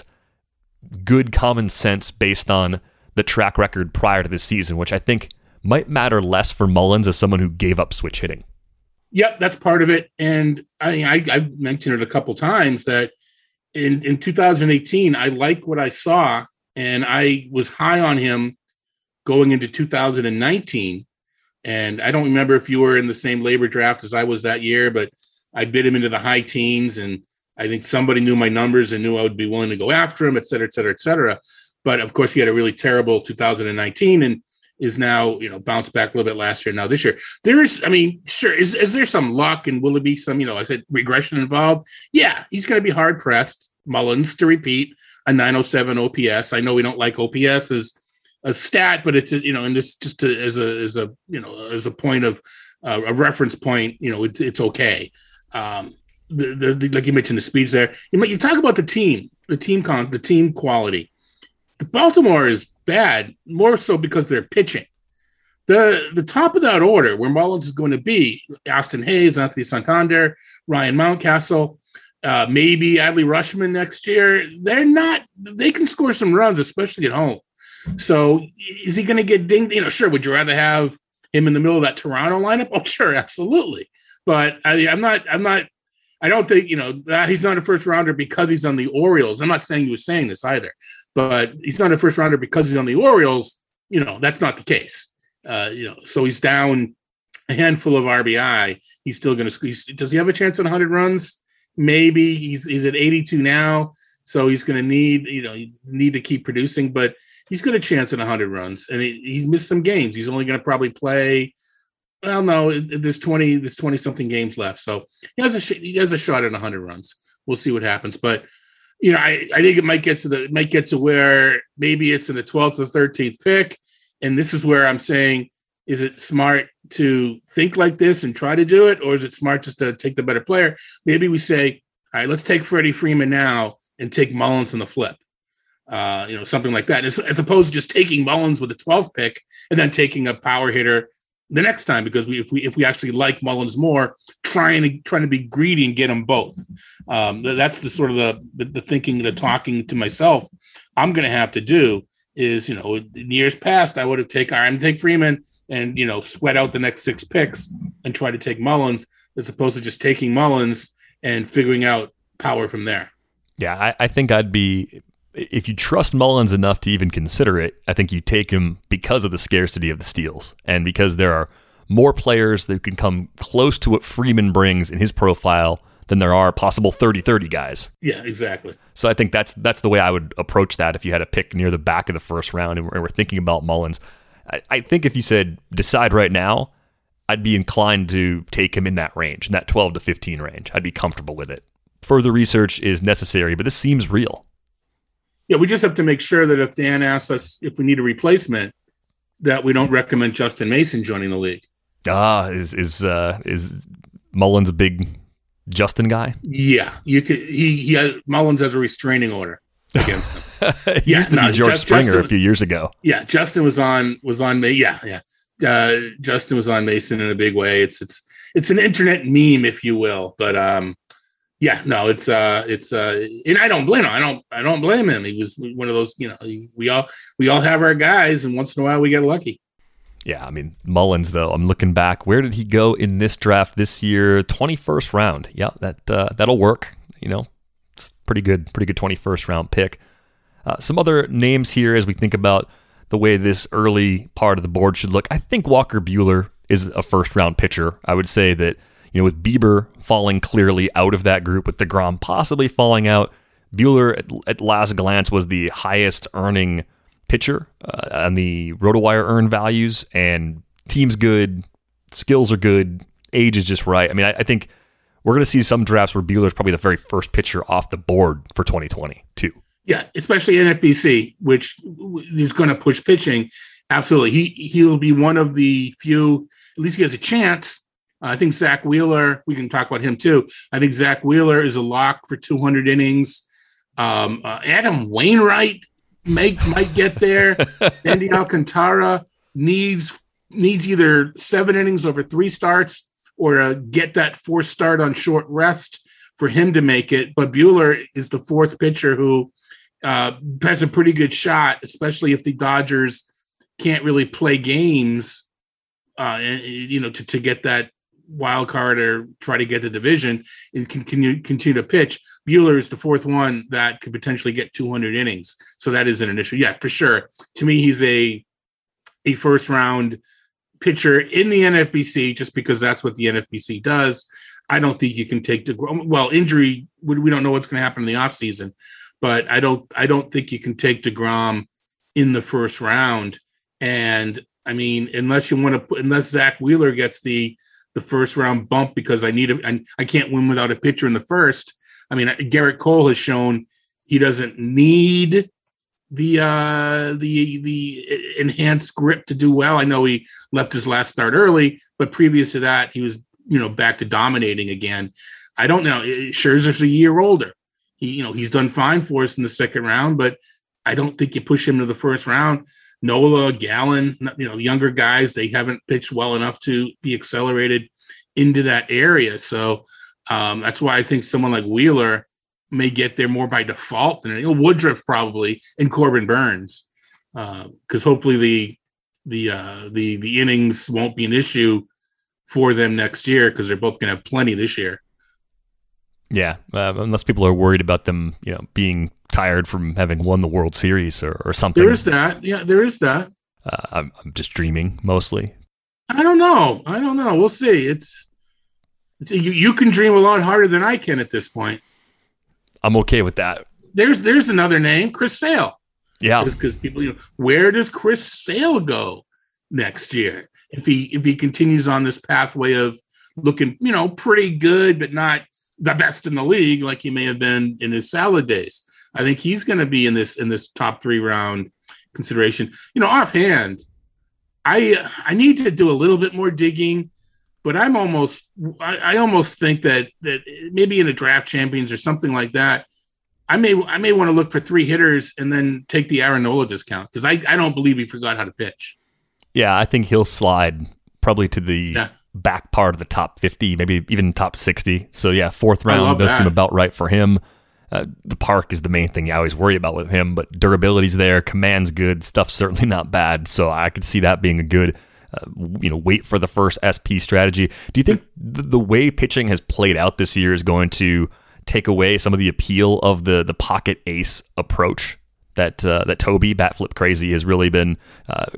good common sense based on the track record prior to this season, which I think might matter less for Mullins as someone who gave up switch hitting. Yep, that's part of it. And I, I, I mentioned it a couple times that in, in two thousand eighteen, I like what I saw, and I was high on him going into two thousand nineteen. And I don't remember if you were in the same labor draft as I was that year, but I bid him into the high teens, and I think somebody knew my numbers and knew I would be willing to go after him, et cetera, et cetera, et cetera. But of course, he had a really terrible two thousand nineteen and is now, you know, bounced back a little bit last year. Now this year, there's, I mean, sure, is, is there some luck, and will it be some, you know, I said regression involved? Yeah, he's going to be hard pressed, Mullins, to repeat a nine oh seven O P S. I know we don't like O P S as a stat, but it's, you know, and this just to, as a as a you know as a point of uh, a reference point, you know, it's it's okay. Um, the, the, the like you mentioned, the speeds there. You you talk about the team, the team con, the team quality. The Baltimore is bad, more so because they're pitching. The the top of that order, where Mullins is going to be, Austin Hayes, Anthony Santander, Ryan Mountcastle, uh, maybe Adley Rutschman next year. They're not. They can score some runs, especially at home. So is he going to get dinged? You know, sure. Would you rather have him in the middle of that Toronto lineup? Oh, sure, absolutely. But I, I'm not. I'm not. I don't think, you know, that he's not a first rounder because he's on the Orioles. I'm not saying he was saying this either, but he's not a first rounder because he's on the Orioles. You know, that's not the case. Uh, you know, so he's down a handful of R B I. He's still going to squeeze. Does he have a chance at one hundred runs? Maybe. He's he's at eighty-two now, so he's going to need, you know, need to keep producing, but he's got a chance at one hundred runs, and he, he missed some games. He's only going to probably play. Well, no, there's twenty, there's twenty something games left, so he has a sh- he has a shot at one hundred runs. We'll see what happens, but you know, I, I think it might get to the it might get to where maybe it's in the twelfth or thirteenth pick, and this is where I'm saying, is it smart to think like this and try to do it, or is it smart just to take the better player? Maybe we say, all right, let's take Freddie Freeman now and take Mullins on the flip. Uh, you know, something like that, as, as opposed to just taking Mullins with the twelfth pick and then taking a power hitter the next time, because we if we if we actually like Mullins more, trying to trying to be greedy and get them both. Um, that's the sort of the, the the thinking, the talking to myself I'm going to have to do is, you know, in years past I would have taken I'm take Freeman and, you know, sweat out the next six picks and try to take Mullins, as opposed to just taking Mullins and figuring out power from there. Yeah, I, I think I'd be. If you trust Mullins enough to even consider it, I think you take him because of the scarcity of the steals and because there are more players that can come close to what Freeman brings in his profile than there are possible thirty thirty guys. Yeah, exactly. So I think that's that's the way I would approach that if you had a pick near the back of the first round and we're, and we're thinking about Mullins. I, I think if you said decide right now, I'd be inclined to take him in that range, in that twelve to fifteen range. I'd be comfortable with it. Further research is necessary, but this seems real. Yeah, we just have to make sure that if Dan asks us if we need a replacement, that we don't recommend Justin Mason joining the league. Ah, is is uh, is Mullins a big Justin guy? Yeah, you could. He he has, Mullins has a restraining order against him. he yeah, used to no, be George Just, Springer Justin, a few years ago. Yeah, Justin was on was on me. Yeah, yeah. Uh, Justin was on Mason in a big way. It's it's it's an internet meme, if you will. But um, yeah, no, it's uh, it's uh, and I don't blame him. I don't I don't blame him. He was one of those. You know, we all we all have our guys, and once in a while we get lucky. Yeah, I mean, Mullins, though, I'm looking back. Where did he go in this draft this year? twenty-first round. Yeah, that, uh, that'll work. You know, it's pretty good, pretty good twenty-first round pick. Uh, some other names here as we think about the way this early part of the board should look. I think Walker Buehler is a first round pitcher. I would say that, you know, with Bieber falling clearly out of that group, with DeGrom possibly falling out, Buehler at, at last glance was the highest earning pitcher uh, on the RotoWire earn values, and team's good, skills are good, age is just right. I mean, I, I think we're going to see some drafts where Buehler's probably the very first pitcher off the board for twenty twenty too. Yeah, especially N F B C, which is going to push pitching. Absolutely. He, he'll be one of the few, at least he has a chance. Uh, I think Zach Wheeler, we can talk about him too. I think Zach Wheeler is a lock for two hundred innings. Um, uh, Adam Wainwright Make, might get there. Sandy Alcantara needs needs either seven innings over three starts or uh, get that fourth start on short rest for him to make it. But Buehler is the fourth pitcher who uh, has a pretty good shot, especially if the Dodgers can't really play games, uh, and, you know, to, to get that wild card or try to get the division and continue continue to pitch. Buehler is the fourth one that could potentially get two hundred innings. So that is an issue. Yeah, for sure. To me, he's a a first round pitcher in the N F B C just because that's what the N F B C does. I don't think you can take the well injury. We don't know what's going to happen in the offseason, but I don't I don't think you can take DeGrom in the first round. And I mean, unless you want to put unless Zach Wheeler gets the the first round bump because I need a, and I can't win without a pitcher in the first. I mean, Garrett Cole has shown he doesn't need the uh, the the enhanced grip to do well. I know he left his last start early, but previous to that, he was you know back to dominating again. I don't know. Scherzer's a year older. He you know he's done fine for us in the second round, but I don't think you push him to the first round. Nola, Gallen, you know, younger guys, they haven't pitched well enough to be accelerated into that area. So um, that's why I think someone like Wheeler may get there more by default than you know, Woodruff probably and Corbin Burns, because uh, hopefully the the uh, the the innings won't be an issue for them next year because they're both going to have plenty this year. Yeah, uh, unless people are worried about them, you know, being tired from having won the World Series or, or something. There is that. Yeah, there is that. Uh, I'm, I'm just dreaming mostly. I don't know. I don't know. We'll see. It's, it's you, you can dream a lot harder than I can at this point. I'm okay with that. There's there's another name, Chris Sale. Yeah, because people, you know, where does Chris Sale go next year if he if he continues on this pathway of looking, you know, pretty good but not the best in the league like he may have been in his salad days? I think he's going to be in this in this top three round consideration. You know, offhand, I I need to do a little bit more digging, but I'm almost I, I almost think that that maybe in a draft champions or something like that, I may I may want to look for three hitters and then take the Aaron Nola discount because I, I don't believe he forgot how to pitch. Yeah, I think he'll slide probably to the yeah. back part of the top fifty, maybe even top sixty. So yeah, fourth round does that. seem about right for him. Uh, the park is the main thing you always worry about with him, but durability's there, command's good, stuff's certainly not bad. So I could see that being a good, uh, you know, wait for the first S P strategy. Do you think the, the way pitching has played out this year is going to take away some of the appeal of the the pocket ace approach that uh, that Toby Bat Flip Crazy has really been uh, kind of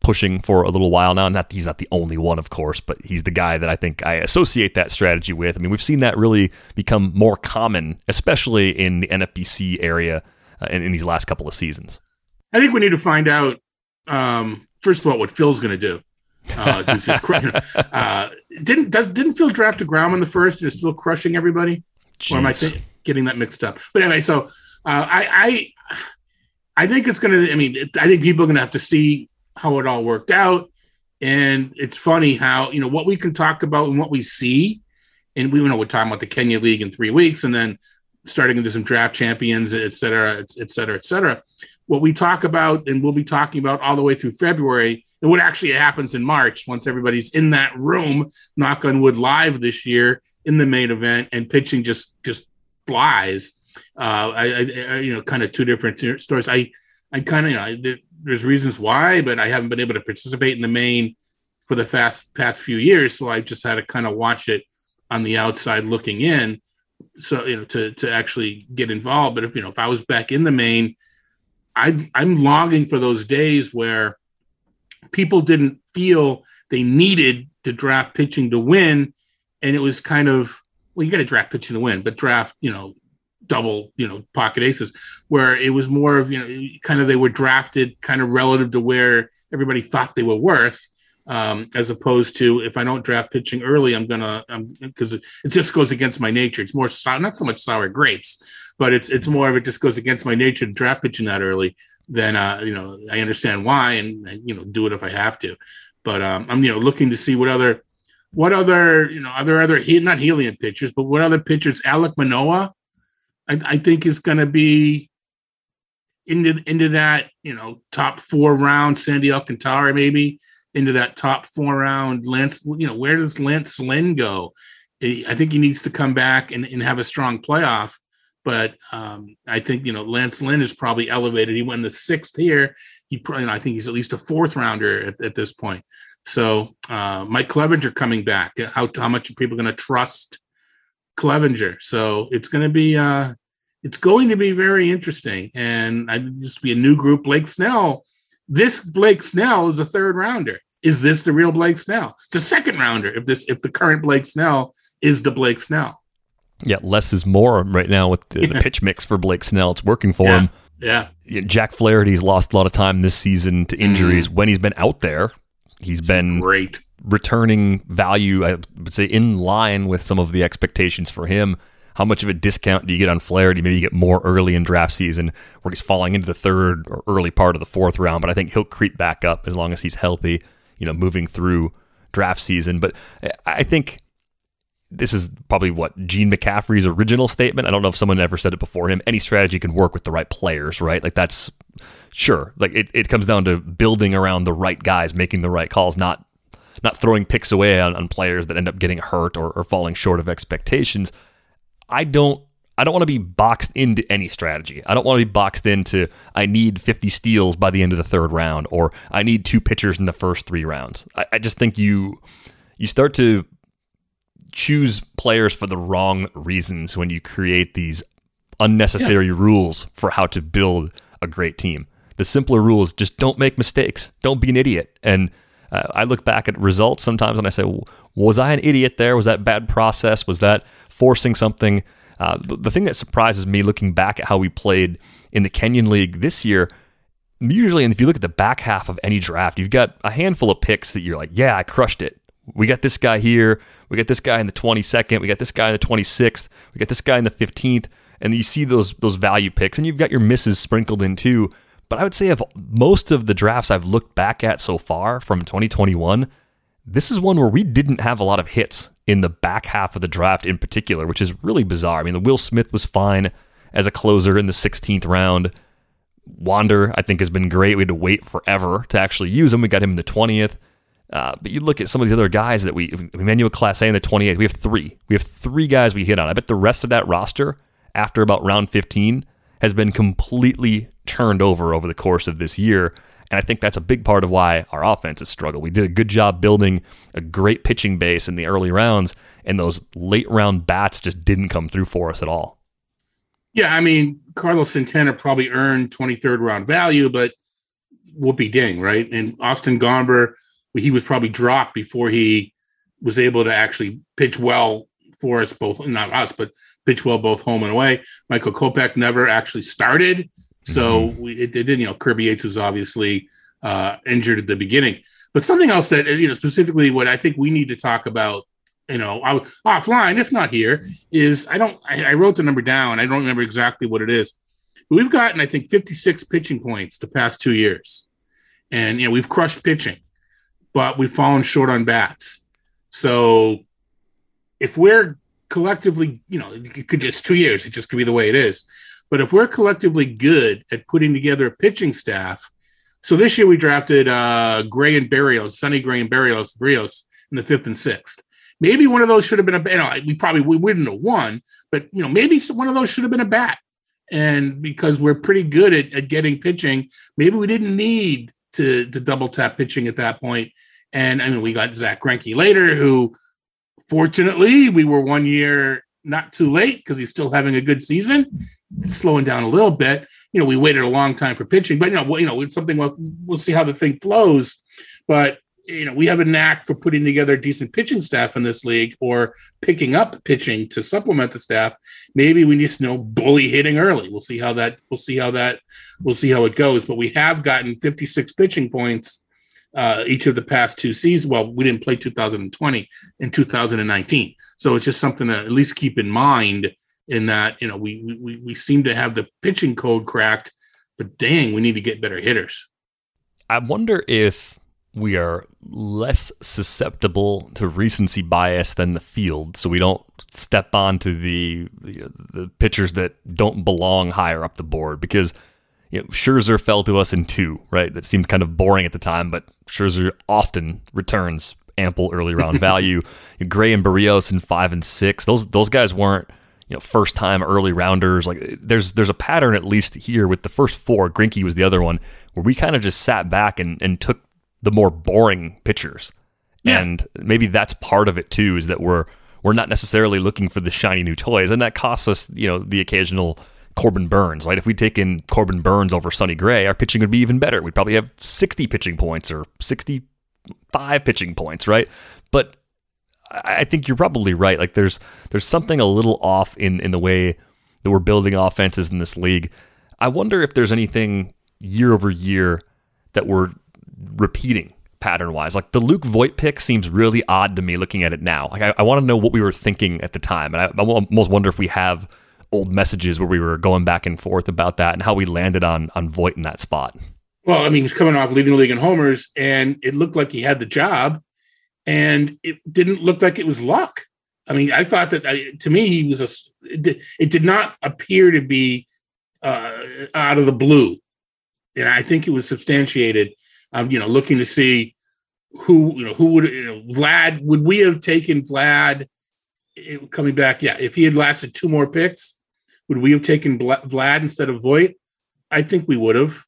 pushing for a little while now. Not he's not the only one, of course, but he's the guy that I think I associate that strategy with. I mean, we've seen that really become more common, especially in the N F B C area uh, in, in these last couple of seasons. I think we need to find out, um, first of all, what Phil's going to do. Uh, just, you know, uh, didn't does, didn't Phil draft DeGrom in the first and is still crushing everybody? Jeez. Or am I th- getting that mixed up? But anyway, so uh, I, I I think it's going to. I mean, it, I think people are going to have to see how it all worked out. And it's funny how, you know, what we can talk about and what we see, and we you know we're talking about the Kenya League in three weeks, and then starting into some draft champions, et cetera, et cetera, et cetera. What we talk about and we'll be talking about all the way through February, and what actually happens in March once everybody's in that room, knock on wood, live this year in the main event, and pitching just just flies. Uh, I, I you know, kind of two different stories. I I kind of you know there, there's reasons why, but I haven't been able to participate in the main for the past past few years, so I just had to kind of watch it on the outside looking in. So you know to to actually get involved. But if you know if I was back in the main, I, I'm longing for those days where people didn't feel they needed to draft pitching to win. And it was kind of, well, you got to draft pitching to win, but draft, you know, double, you know, pocket aces, where it was more of, you know, kind of they were drafted kind of relative to where everybody thought they were worth, um, as opposed to if I don't draft pitching early, I'm going to, because it, it just goes against my nature. It's more, sour, not so much sour grapes, but it's it's more of it just goes against my nature to draft pitching that early. Then uh, you know I understand why, and, and you know do it if I have to. But um, I'm you know looking to see what other what other you know other other not Helian pitchers, but what other pitchers. Alek Manoah, I, I think is going to be into into that you know top four round. Sandy Alcantara maybe into that top four round. Lance, you know where does Lance Lynn go? I think he needs to come back and, and have a strong playoff. But um, I think, you know, Lance Lynn is probably elevated. He won the sixth here. He probably, you know, I think he's at least a fourth rounder at, at this point. So uh, Mike Clevenger coming back. How how much are people going to trust Clevenger? So it's going to be uh, it's going to be very interesting. And I just be a new group. Blake Snell. This Blake Snell is a third rounder. Is this the real Blake Snell? It's a second rounder. If this if the current Blake Snell is the Blake Snell. Yeah, less is more right now with the, the pitch mix for Blake Snell. It's working for yeah. him. Yeah. Jack Flaherty's lost a lot of time this season to injuries. Mm. When he's been out there, he's it's been great, returning value, I would say, in line with some of the expectations for him. How much of a discount do you get on Flaherty? Maybe you get more early in draft season where he's falling into the third or early part of the fourth round, but I think he'll creep back up as long as he's healthy, you know, moving through draft season. But I think this is probably what Gene McCaffrey's original statement. I don't know if someone ever said it before him. Any strategy can work with the right players, right? Like that's sure. Like it, it comes down to building around the right guys, making the right calls, not not throwing picks away on, on players that end up getting hurt or, or falling short of expectations. I don't I don't want to be boxed into any strategy. I don't want to be boxed into I need fifty steals by the end of the third round, or I need two pitchers in the first three rounds. I, I just think you you start to choose players for the wrong reasons when you create these unnecessary yeah. rules for how to build a great team. The simpler rules, just don't make mistakes. Don't be an idiot. And uh, I look back at results sometimes and I say, was I an idiot there? Was that bad process? Was that forcing something? Uh, the, the thing that surprises me looking back at how we played in the Kenyan League this year, usually, and if you look at the back half of any draft, you've got a handful of picks that you're like, yeah, I crushed it. We got this guy here. We got this guy in the twenty-second. We got this guy in the twenty-sixth. We got this guy in the fifteenth. And you see those those value picks, and you've got your misses sprinkled in too. But I would say of most of the drafts I've looked back at so far from twenty twenty-one, this is one where we didn't have a lot of hits in the back half of the draft in particular, which is really bizarre. I mean, the Will Smith was fine as a closer in the sixteenth round. Wander, I think, has been great. We had to wait forever to actually use him. We got him in the twentieth. Uh, but you look at some of these other guys that we, Emmanuel Clase in the twenty-eighth, we have three. We have three guys we hit on. I bet the rest of that roster, after about round fifteen, has been completely turned over over the course of this year. And I think that's a big part of why our offense has struggled. We did a good job building a great pitching base in the early rounds, and those late round bats just didn't come through for us at all. Yeah, I mean, Carlos Santana probably earned twenty-third round value, but whoopee ding, right? And Austin Gomber, he was probably dropped before he was able to actually pitch well for us both, not us, but pitch well both home and away. Michael Kopech never actually started. So mm-hmm. we, it, it didn't, you know, Kirby Yates was obviously uh, injured at the beginning. But something else that, you know, specifically what I think we need to talk about, you know, offline, if not here, is I don't, I, I wrote the number down. I don't remember exactly what it is. But we've gotten, I think, fifty-six pitching points the past two years. And, you know, we've crushed pitching, but we've fallen short on bats. So if we're collectively, you know, it could just two years, it just could be the way it is. But if we're collectively good at putting together a pitching staff, so this year we drafted uh, Gray and Berrios, Sonny Gray and Berrios, Berrios in the fifth and sixth. Maybe one of those should have been a, you know, we probably we wouldn't have won, but, you know, maybe one of those should have been a bat. And because we're pretty good at, at getting pitching, maybe we didn't need to, to double tap pitching at that point. And I mean, we got Zach Greinke later, who fortunately we were one year not too late because he's still having a good season, slowing down a little bit. You know, we waited a long time for pitching, but you know, you know, it's something we'll, we'll see how the thing flows. But you know, we have a knack for putting together a decent pitching staff in this league, or picking up pitching to supplement the staff. Maybe we need to know bully hitting early. We'll see how that. We'll see how that. We'll see how it goes. But we have gotten fifty-six pitching points uh, each of the past two seasons. Well, we didn't play two thousand twenty and two thousand nineteen, so it's just something to at least keep in mind. In that, you know, we we we seem to have the pitching code cracked, but dang, we need to get better hitters. I wonder if we are less susceptible to recency bias than the field, so we don't step onto the the, the pitchers that don't belong higher up the board. Because you know, Scherzer fell to us in two, right? That seemed kind of boring at the time, but Scherzer often returns ample early round value. Gray and Berrios in five and six; those those guys weren't, you know, first time early rounders. Like there's there's a pattern at least here with the first four. Greinke was the other one where we kind of just sat back and and took the more boring pitchers. Yeah. And maybe that's part of it too, is that we're we're not necessarily looking for the shiny new toys, and that costs us, you know, the occasional Corbin Burns, right? If we'd taken Corbin Burns over Sonny Gray, our pitching would be even better. We'd probably have sixty pitching points or sixty-five pitching points, right? But I think you're probably right. Like there's there's something a little off in in the way that we're building offenses in this league. I wonder if there's anything year over year that we're repeating pattern-wise. Like the Luke Voit pick seems really odd to me looking at it now. Like I, I want to know what we were thinking at the time, and I, I almost wonder if we have old messages where we were going back and forth about that and how we landed on on Voit in that spot. Well, I mean, he was coming off leading the league in homers, and it looked like he had the job, and it didn't look like it was luck. I mean, I thought that I, to me he was a. It did, it did not appear to be uh, out of the blue, and I think it was substantiated. Um, you know, looking to see who, you know, who would, you know, Vlad, would we have taken Vlad it, coming back? Yeah. If he had lasted two more picks, would we have taken Vlad instead of Voit? I think we would have.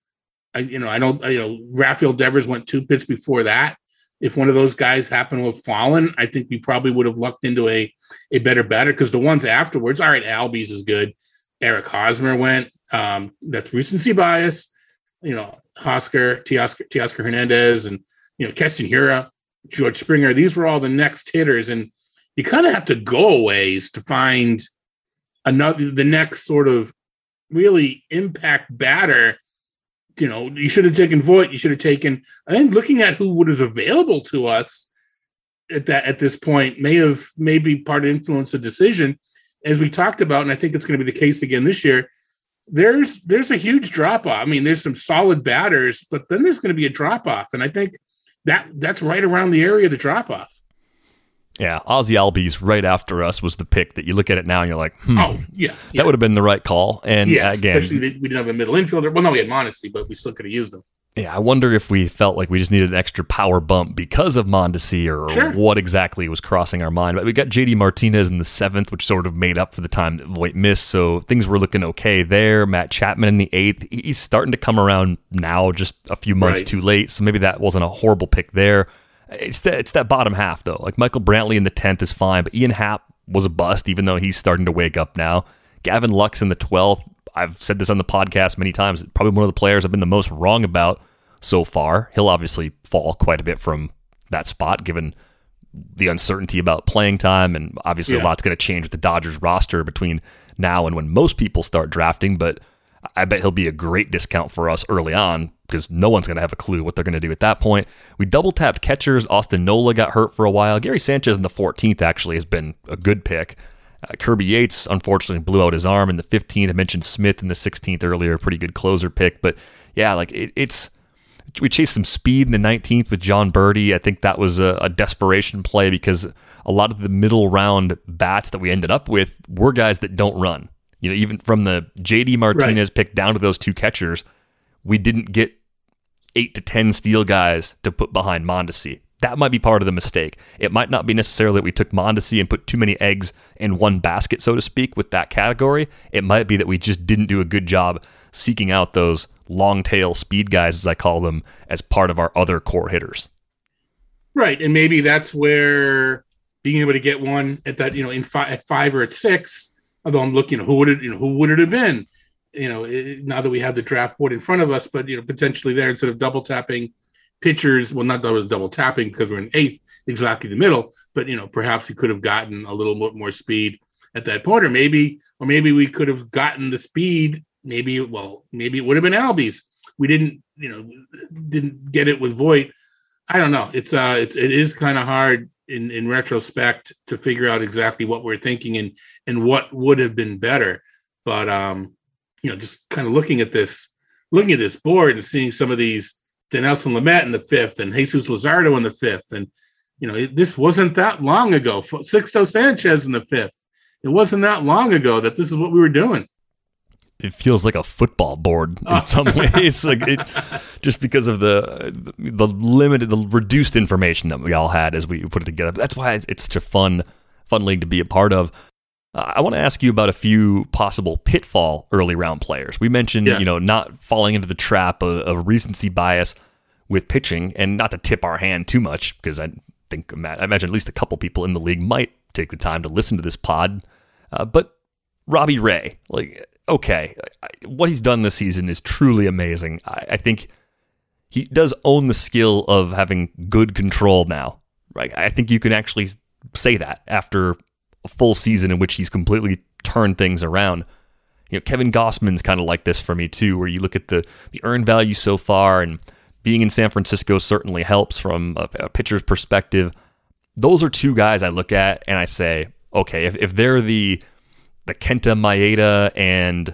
I, you know, I don't, I, you know, Rafael Devers went two picks before that. If one of those guys happened to have fallen, I think we probably would have lucked into a, a better batter, because the ones afterwards, all right, Albies is good. Eric Hosmer went. Um, that's recency bias. You know, Oscar, Teoscar, Teoscar Hernandez, and, you know, Keston Hiura, George Springer. These were all the next hitters. And you kind of have to go a ways to find another, the next sort of really impact batter. You know, you should have taken Voit. You should have taken, I think looking at who would have available to us at that, at this point may have, maybe part of influence the decision, as we talked about. And I think it's going to be the case again this year. There's there's a huge drop off. I mean, there's some solid batters, but then there's going to be a drop off, and I think that that's right around the area of the drop off. Yeah, Ozzie Albies right after us was the pick that you look at it now and you're like, hmm, oh yeah, yeah. that would have been the right call. And yeah, again, especially we didn't have a middle infielder. Well, no, we had Mondesi, but we still could have used them. Yeah, I wonder if we felt like we just needed an extra power bump because of Mondesi, or sure. what exactly was crossing our mind. But we got J D Martinez in the seventh, which sort of made up for the time that Voit missed, so things were looking okay there. Matt Chapman in the eighth. He's starting to come around now, just a few months right. too late, so maybe that wasn't a horrible pick there. It's that, it's that bottom half, though. Like Michael Brantley in the tenth is fine, but Ian Happ was a bust, even though he's starting to wake up now. Gavin Lux in the twelfth. I've said this on the podcast many times. Probably one of the players I've been the most wrong about. so far. He'll obviously fall quite a bit from that spot given the uncertainty about playing time, and obviously yeah. a lot's going to change with the Dodgers roster between now and when most people start drafting, but I bet he'll be a great discount for us early on because no one's going to have a clue what they're going to do at that point. We double-tapped catchers. Austin Nola got hurt for a while. Gary Sanchez in the fourteenth actually has been a good pick. Uh, Kirby Yates, unfortunately, blew out his arm in the fifteenth. I mentioned Smith in the sixteenth earlier, pretty good closer pick. But yeah, like it, it's... We chased some speed in the nineteenth with John Birdie. I think that was a, a desperation play because a lot of the middle round bats that we ended up with were guys that don't run. You know, even from the J D Martinez right. pick down to those two catchers, we didn't get eight to ten steal guys to put behind Mondesi. That might be part of the mistake. It might not be necessarily that we took Mondesi and put too many eggs in one basket, so to speak, with that category. It might be that we just didn't do a good job seeking out those long tail speed guys, as I call them, as part of our other core hitters. Right. And maybe that's where being able to get one at that, you know, in five, at five or at six, although I'm looking, who would it, you know, who would it have been? You know, it, now that we have the draft board in front of us, but, you know, potentially there, instead of double tapping pitchers, well, not double, double tapping because we're in eighth, exactly the middle, but, you know, perhaps we could have gotten a little bit more speed at that point, or maybe, or maybe we could have gotten the speed. Maybe, well, maybe it would have been Albies. We didn't, you know, didn't get it with Voit. I don't know. It's, uh, it's, it is kind of hard in, in retrospect to figure out exactly what we're thinking and, and what would have been better. But, um, you know, just kind of looking at this, looking at this board and seeing some of these, Dinelson Lamet in the fifth and Jesus Luzardo in the fifth. And, you know, it, this wasn't that long ago. Sixto Sanchez in the fifth. It wasn't that long ago that this is what we were doing. It feels like a football board in oh. some ways, like it, just because of the the limited, the reduced information that we all had as we put it together. That's why it's, it's such a fun, fun league to be a part of. Uh, I want to ask you about a few possible pitfall early round players. We mentioned, yeah. you know, not falling into the trap of, of recency bias with pitching, and not to tip our hand too much, because I think I imagine at least a couple people in the league might take the time to listen to this pod. Uh, but Robbie Ray, like. Okay, what he's done this season is truly amazing. I, I think he does own the skill of having good control now, right? I think you can actually say that after a full season in which he's completely turned things around. You know, Kevin Gossman's kind of like this for me too, where you look at the, the earned value so far, and being in San Francisco certainly helps from a, a pitcher's perspective. Those are two guys I look at and I say, okay, if, if they're the the Kenta Maeda and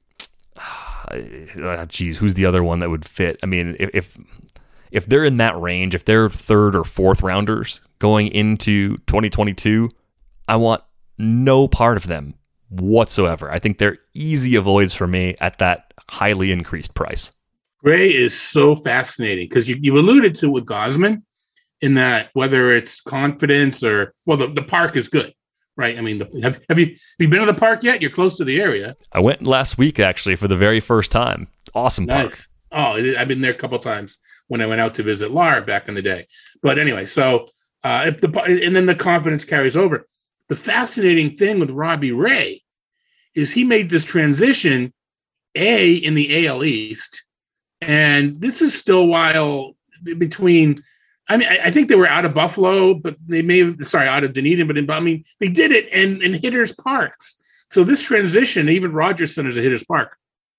uh, geez, who's the other one that would fit? I mean, if, if if they're in that range, if they're third or fourth rounders going into twenty twenty-two, I want no part of them whatsoever. I think they're easy avoids for me at that highly increased price. Ray is so fascinating because you, you alluded to with Gausman in that whether it's confidence or, well, the, the park is good. Right. I mean, the, have, have you have you been to the park yet? You're close to the area. I went last week, actually, for the very first time. Awesome nice. Park. Oh, I've been there a couple of times when I went out to visit Lar back in the day. But anyway, so uh, if the and then the confidence carries over. The fascinating thing with Robbie Ray is he made this transition, A, in the A L East, and this is still while between. I mean, I think they were out of Buffalo, but they may have, sorry, out of Dunedin, but in, I mean, they did it in, in hitters' parks. So this transition, even Rogers Center is a hitter's park.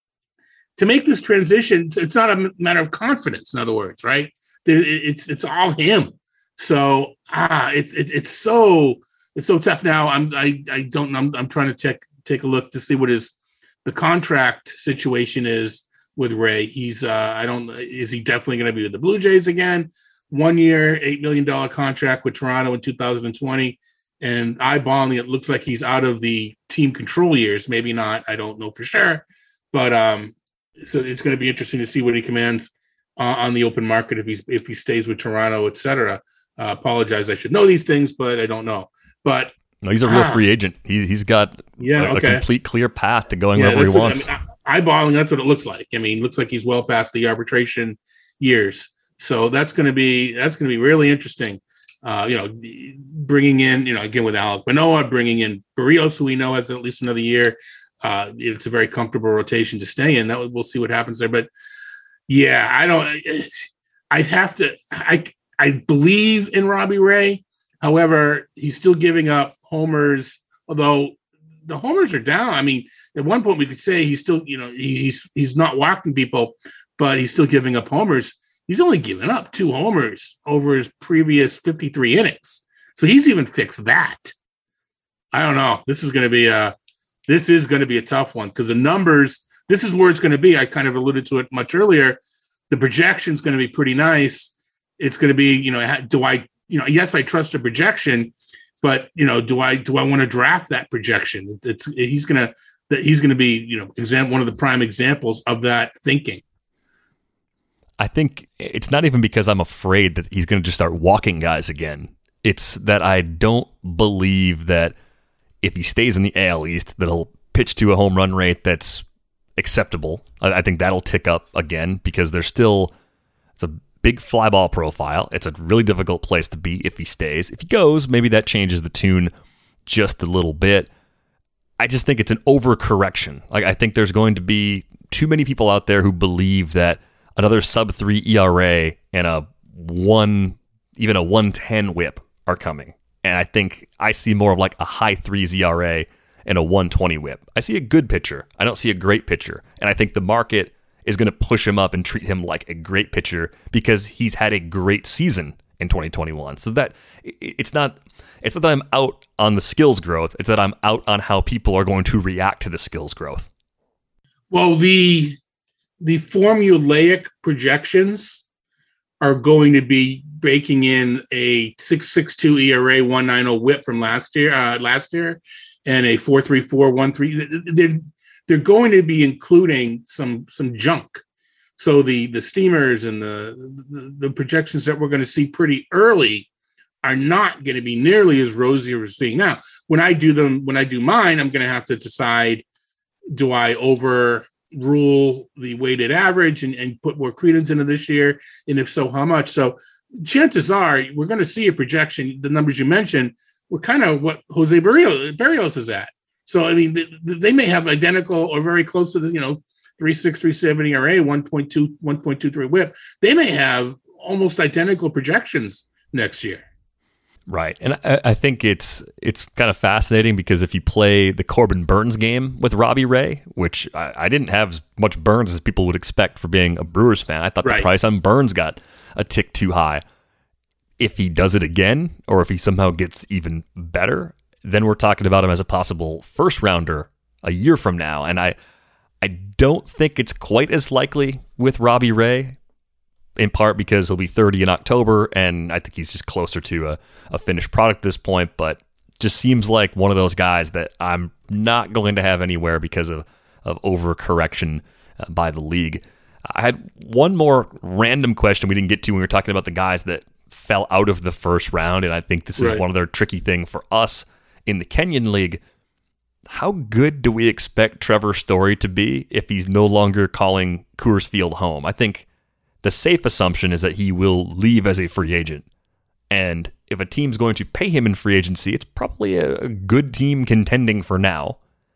To make this transition, it's not a matter of confidence, in other words, right? It's it's all him. So ah, it's it's it's so it's so tough. Now I'm I I don't I'm I'm trying to check take a look to see what his the contract situation is with Ray. He's uh I don't is he definitely going to be with the Blue Jays again? One year, eight million dollars contract with Toronto in two thousand twenty. And eyeballing it, looks like he's out of the team control years. Maybe not. I don't know for sure. But um, so it's going to be interesting to see what he commands uh, on the open market if he's if he stays with Toronto, et cetera. Uh, apologize. I should know these things, but I don't know. But no, he's a real ah, free agent. He, he's got yeah, a, okay. a complete clear path to going yeah, wherever he what, wants. I mean, eyeballing, that's what it looks like. I mean, looks like he's well past the arbitration years. So that's going to be that's going to be really interesting. Uh, you know, bringing in, you know, again with Alek Manoah, bringing in Barrios, who we know has at least another year. Uh, it's a very comfortable rotation to stay in. That we'll see what happens there. But Yeah, I don't. I'd have to. I I believe in Robbie Ray. However, he's still giving up homers. Although the homers are down. I mean, at one point we could say he's still, you know, he's he's not walking people, but he's still giving up homers. He's only given up two homers over his previous fifty-three innings. So he's even fixed that. I don't know. This is going to be a this is going to be a tough one because the numbers. This is where it's going to be. I kind of alluded to it much earlier. The projection is going to be pretty nice. It's going to be, you know, do I, you know, yes, I trust the projection, but you know, do I do I want to draft that projection? It's he's going to that he's going to be, you know, exam one of the prime examples of that thinking. I think it's not even because I'm afraid that he's going to just start walking guys again. It's that I don't believe that if he stays in the A L East, that he'll pitch to a home run rate that's acceptable. I, I think that'll tick up again because there's still, it's a big fly ball profile. It's a really difficult place to be if he stays. If he goes, maybe that changes the tune just a little bit. I just think it's an overcorrection. Like I think there's going to be too many people out there who believe that another sub three E R A and a one, even a one ten whip are coming. And I think I see more of like a high threes E R A and a one twenty whip. I see a good pitcher. I don't see a great pitcher. And I think the market is going to push him up and treat him like a great pitcher because he's had a great season in twenty twenty-one. So that it's not it's not that I'm out on the skills growth. It's that I'm out on how people are going to react to the skills growth. Well, the the formulaic projections are going to be baking in a six point six two E R A, one point nine oh whip from last year, uh, last year, and a four point three four, one point three. They're they're going to be including some some junk. So the the steamers and the the, the projections that we're going to see pretty early are not going to be nearly as rosy as we're seeing now. When I do them, when I do mine, I'm going to have to decide: do I overrule the weighted average and, and put more credence into this year? And if so, how much? So chances are we're going to see a projection. The numbers you mentioned were kind of what Jose Barrios, Barrios is at. So, I mean, they, they may have identical or very close to the, you know, three point six, three point seven E R A, one point two, one point two three whip. They may have almost identical projections next year. Right. And I, I think it's it's kind of fascinating because if you play the Corbin Burns game with Robbie Ray, which I, I didn't have as much Burns as people would expect for being a Brewers fan. I thought right. the price on Burns got a tick too high. If he does it again, or if he somehow gets even better, then we're talking about him as a possible first rounder a year from now. And I I don't think it's quite as likely with Robbie Ray, in part because he'll be thirty in October, and I think he's just closer to a, a finished product at this point, but just seems like one of those guys that I'm not going to have anywhere because of, of overcorrection uh, by the league. I had one more random question we didn't get to when we were talking about the guys that fell out of the first round, and I think this is right. one of their tricky thing for us in the Kenyan League. How good do we expect Trevor Story to be if he's no longer calling Coors Field home? I think the safe assumption is that he will leave as a free agent. And if a team's going to pay him in free agency, it's probably a good team contending for now.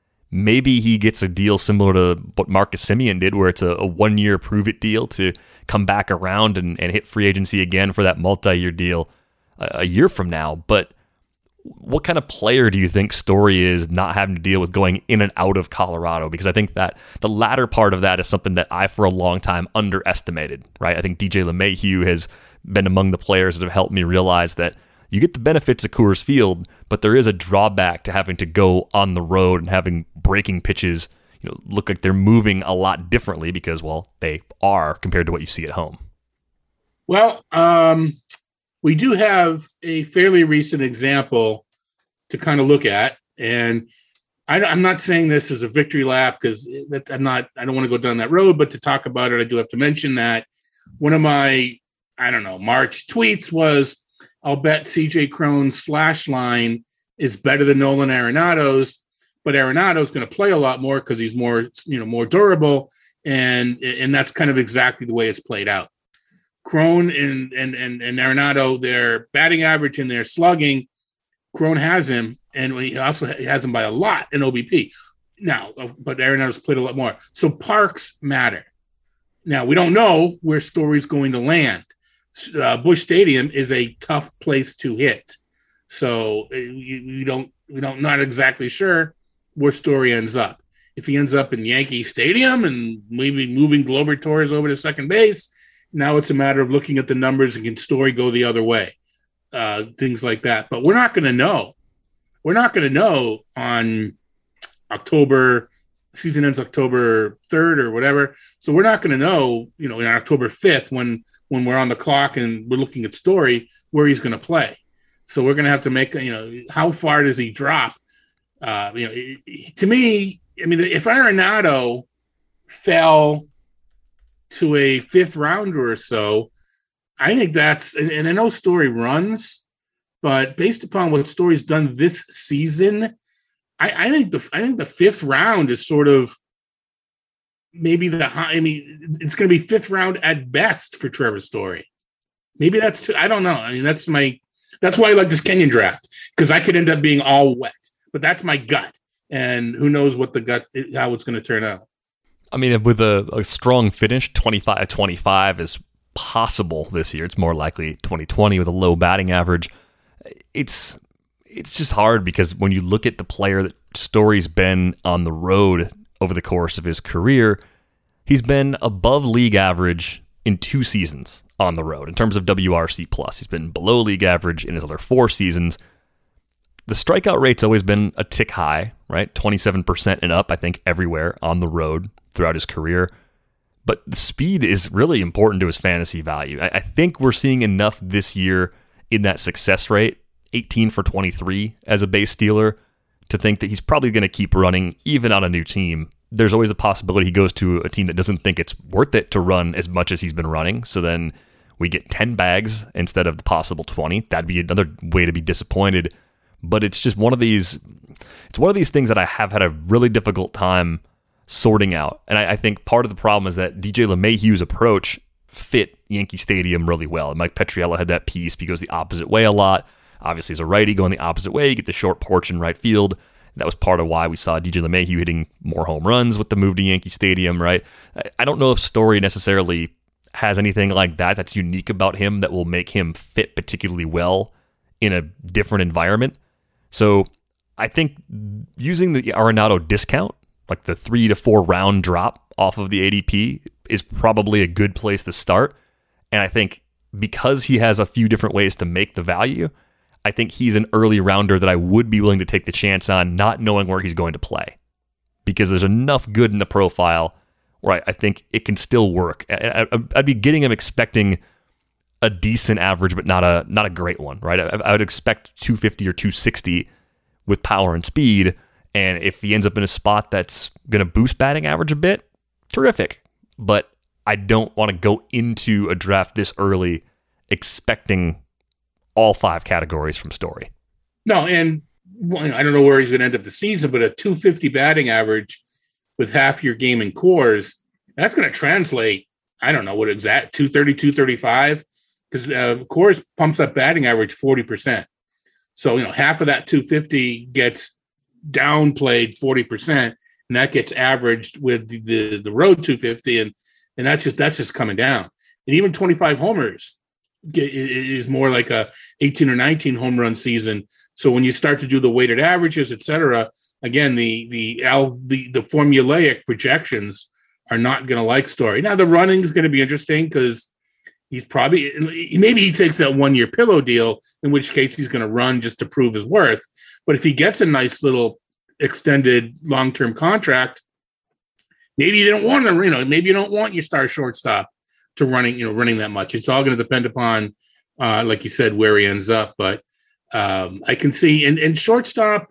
Maybe he gets a deal similar to what Marcus Semien did, where it's a, a one-year prove-it deal to come back around and, and hit free agency again for that multi-year deal a, a year from now. But what kind of player do you think Story is not having to deal with going in and out of Colorado? Because I think that the latter part of that is something that I, for a long time, underestimated, right? I think D J LeMahieu has been among the players that have helped me realize that you get the benefits of Coors Field, but there is a drawback to having to go on the road and having breaking pitches, you know, look like they're moving a lot differently because, well, they are compared to what you see at home. Well, um, we do have a fairly recent example to kind of look at, and I, I'm not saying this is a victory lap because I'm not. I don't want to go down that road, but to talk about it, I do have to mention that one of my, I don't know, March tweets was, I'll bet C J Cron's slash line is better than Nolan Arenado's, but Arenado's going to play a lot more because he's more, you know, more durable, and and that's kind of exactly the way it's played out. Cron and and and, and Arenado, their batting average and their slugging, Cron has him, and he also has him by a lot in O B P. Now, but Arenado's played a lot more. So parks matter. Now, we don't know where Story's going to land. Uh, Busch Stadium is a tough place to hit. So you, you don't, we don't, not exactly sure where Story ends up. If he ends up in Yankee Stadium and maybe moving Globetrotters over to second base, now it's a matter of looking at the numbers and can Story go the other way? Uh, things like that. But we're not going to know. We're not going to know on October, season ends October third or whatever. So we're not going to know, you know, in October fifth when when we're on the clock and we're looking at Story where he's going to play. So we're going to have to make, you know, how far does he drop? Uh, you know, it, it, to me, I mean, if Arenado fell to a fifth rounder or so, I think that's, and, and I know Story runs, but based upon what Story's done this season, I, I think the I think the fifth round is sort of maybe the high. I mean, it's going to be fifth round at best for Trevor Story. Maybe that's too, I don't know. I mean, that's my that's why I like this Kenyon draft, because I could end up being all wet. But that's my gut, and who knows what the gut how it's going to turn out. I mean, with a, a strong finish, twenty-five twenty-five is possible this year. It's more likely twenty twenty with a low batting average. It's it's just hard because when you look at the player that Story's been on the road over the course of his career, he's been above league average in two seasons on the road in terms of W R C plus. He's been below league average in his other four seasons. The strikeout rate's always been a tick high, right? twenty-seven percent and up, I think, everywhere on the road throughout his career. But the speed is really important to his fantasy value. I, I think we're seeing enough this year in that success rate, eighteen for twenty-three as a base stealer, to think that he's probably going to keep running even on a new team. There's always a possibility he goes to a team that doesn't think it's worth it to run as much as he's been running. So then we get ten bags instead of the possible twenty. That'd be another way to be disappointed. But it's just one of these, it's one of these things that I have had a really difficult time sorting out. And I, I think part of the problem is that D J LeMahieu's approach fit Yankee Stadium really well. And Mike Petriello had that piece. He goes the opposite way a lot. Obviously, as a righty, going the opposite way, you get the short porch in right field. That was part of why we saw D J LeMahieu hitting more home runs with the move to Yankee Stadium, right? I don't know if Story necessarily has anything like that that's unique about him that will make him fit particularly well in a different environment. So I think using the Arenado discount, like the three to four round drop off of the A D P, is probably a good place to start. And I think because he has a few different ways to make the value, I think he's an early rounder that I would be willing to take the chance on, not knowing where he's going to play, because there's enough good in the profile where I think it can still work. I'd be getting him expecting a decent average, but not a not a great one, right? I would expect two fifty or two sixty with power and speed, and if he ends up in a spot that's going to boost batting average a bit, terrific. But I don't want to go into a draft this early expecting all five categories from Story. No, and well, I don't know where he's going to end up the season, but a two fifty batting average with half your game in cores, that's going to translate, I don't know what exact, two thirty, two thirty-five, because uh, cores pumps up batting average forty percent. So, you know, half of that two fifty gets downplayed forty percent, and that gets averaged with the, the, the road two fifty, and and that's just that's just coming down. And even twenty-five homers is more like a eighteen or nineteen home run season. So when you start to do the weighted averages, et cetera, again, the the the, the formulaic projections are not going to like Story. Now the running is going to be interesting because he's probably, maybe he takes that one year pillow deal, in which case he's going to run just to prove his worth. But if he gets a nice little extended long term contract, maybe you didn't want to, you know, maybe you don't want your star shortstop to running, you know, running that much. It's all going to depend upon, uh, like you said, where he ends up. But um, I can see, and, and shortstop,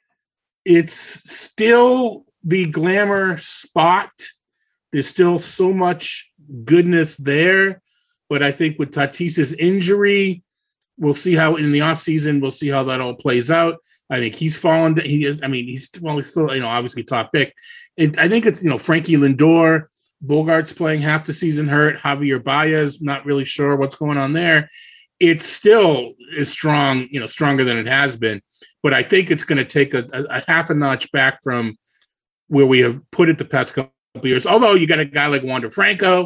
it's still the glamour spot. There's still so much goodness there. But I think with Tatis's injury, we'll see how in the offseason, we'll see how that all plays out. I think he's fallen. He is, I mean, he's, well, he's still, you know, obviously top pick. And I think it's, you know, Frankie Lindor, Bogart's playing half the season hurt. Javier Baez, not really sure what's going on there. It still is strong, you know, stronger than it has been. But I think it's going to take a, a, a half a notch back from where we have put it the past couple of years. Although you got a guy like Wander Franco,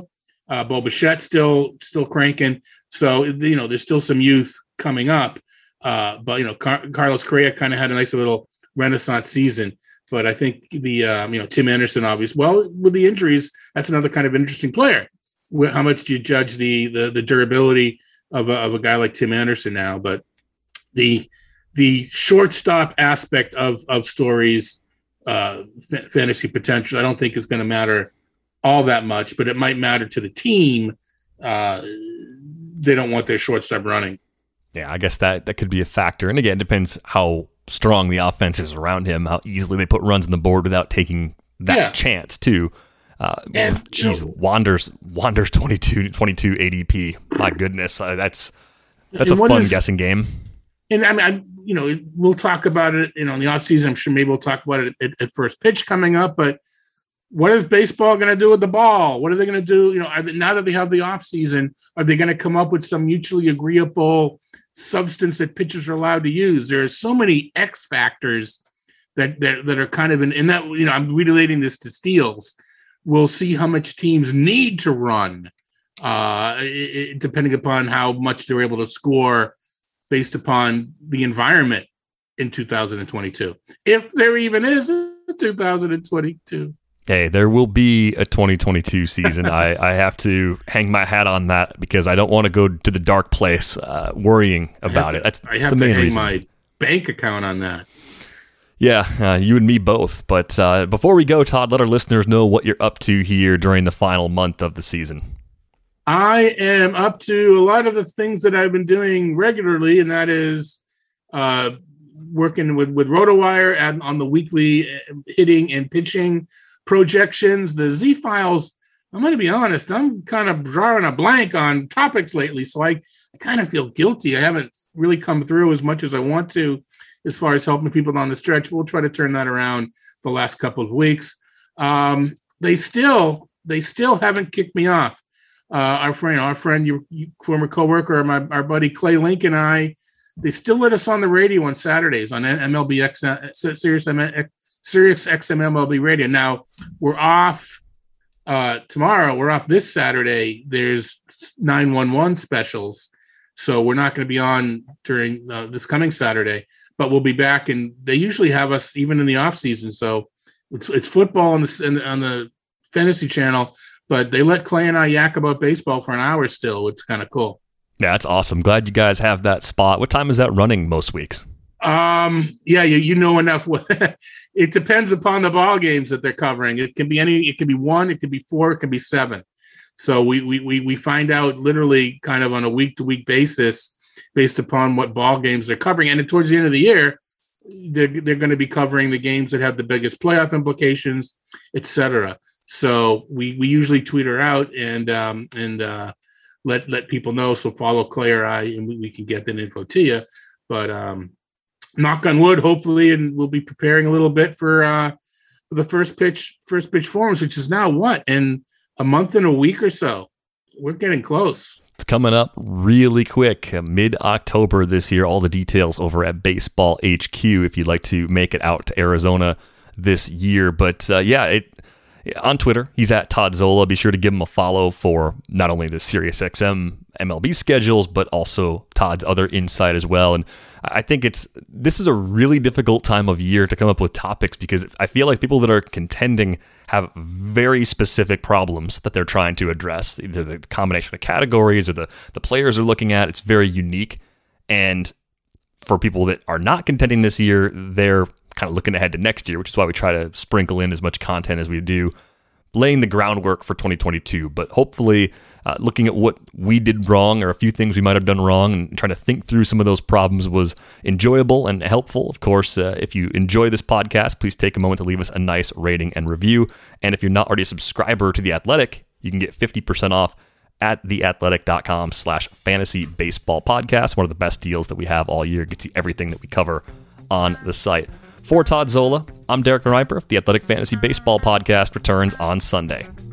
Uh, Bo Bichette still still cranking. So, you know, there's still some youth coming up. Uh, but, you know, Car- Carlos Correa kind of had a nice little renaissance season. But I think the, um, you know, Tim Anderson, obviously, well, with the injuries, that's another kind of interesting player. How much do you judge the the, the durability of a, of a guy like Tim Anderson now? But the the shortstop aspect of, of Story's uh, f- fantasy potential, I don't think is going to matter all that much, but it might matter to the team. Uh, they don't want their shortstop running. Yeah, I guess that, that could be a factor. And again, it depends how strong the offense is around him, how easily they put runs on the board without taking that yeah. chance too. Uh, and, geez, you know, Wander's Wander's twenty-two, twenty-two A D P. My goodness, uh, that's that's a fun is, guessing game. And I mean, I, you know, we'll talk about it. You know, in the offseason, I'm sure maybe we'll talk about it at, at first pitch coming up. But what is baseball going to do with the ball? What are they going to do? You know, are they, now that they have the offseason, are they going to come up with some mutually agreeable substance that pitchers are allowed to use? There are so many X factors that that, that are kind of in, in that. You know, I'm relating this to steals. We'll see how much teams need to run, uh, it, depending upon how much they're able to score based upon the environment in two thousand twenty-two. If there even is a two thousand twenty-two. Hey, there will be a twenty twenty-two season. I, I have to hang my hat on that because I don't want to go to the dark place uh, worrying about to, it. That's I have the to main hang reason. my bank account on that. Yeah, uh, you and me both. But uh, before we go, Todd, let our listeners know what you're up to here during the final month of the season. I am up to a lot of the things that I've been doing regularly, and that is uh, working with, with RotoWire and on the weekly hitting and pitching projections. The Z-Files, I'm going to be honest, I'm kind of drawing a blank on topics lately, so I, I kind of feel guilty. I haven't really come through as much as I want to as far as helping people down the stretch. We'll try to turn that around the last couple of weeks. Um, they still they still haven't kicked me off. Uh, our friend, our friend, your, your former coworker, my our buddy Clay Link and I, they still let us on the radio on Saturdays on M L B X, uh, Sirius, Sirius X M M L B radio. Now we're off uh, tomorrow. We're off this Saturday. There's nine one one specials, so we're not going to be on during uh, this coming Saturday. But we'll be back, and they usually have us even in the off season. So it's it's football on the on the fantasy channel, but they let Clay and I yak about baseball for an hour still. It's kind of cool. Yeah, that's awesome. Glad you guys have that spot. What time is that running most weeks? Um, yeah, you you know enough. It depends upon the ball games that they're covering. It can be any. It can be one. It can be four. It can be seven. So we we we we find out literally kind of on a week to week basis, based upon what ball games they're covering. And towards the end of the year, they're, they're going to be covering the games that have the biggest playoff implications, et cetera. So we, we usually tweet her out and um, and uh, let let people know. So follow Clay or I, and we, we can get that info to you. But um, knock on wood, hopefully, and we'll be preparing a little bit for, uh, for the first pitch first pitch forums, which is now what? In a month and a week or so. We're getting close. It's coming up really quick, uh, mid-October this year. All the details over at Baseball H Q if you'd like to make it out to Arizona this year. But uh, yeah, it, on Twitter, he's at Todd Zola. Be sure to give him a follow for not only the SiriusXM M L B schedules, but also Todd's other insight as well. And I think it's this is a really difficult time of year to come up with topics because I feel like people that are contending have very specific problems that they're trying to address, either the combination of categories or the, the players are looking at. It's very unique. And for people that are not contending this year, they're kind of looking ahead to next year, which is why we try to sprinkle in as much content as we do, laying the groundwork for twenty twenty-two. But hopefully, uh, looking at what we did wrong or a few things we might have done wrong and trying to think through some of those problems was enjoyable and helpful. Of course, uh, if you enjoy this podcast, please take a moment to leave us a nice rating and review. And if you're not already a subscriber to The Athletic, you can get fifty percent off at theathletic.com slash fantasy baseball podcast. One of the best deals that we have all year. Gets you everything that we cover on the site. For Todd Zola, I'm Derek Reiper. The Athletic Fantasy Baseball Podcast returns on Sunday.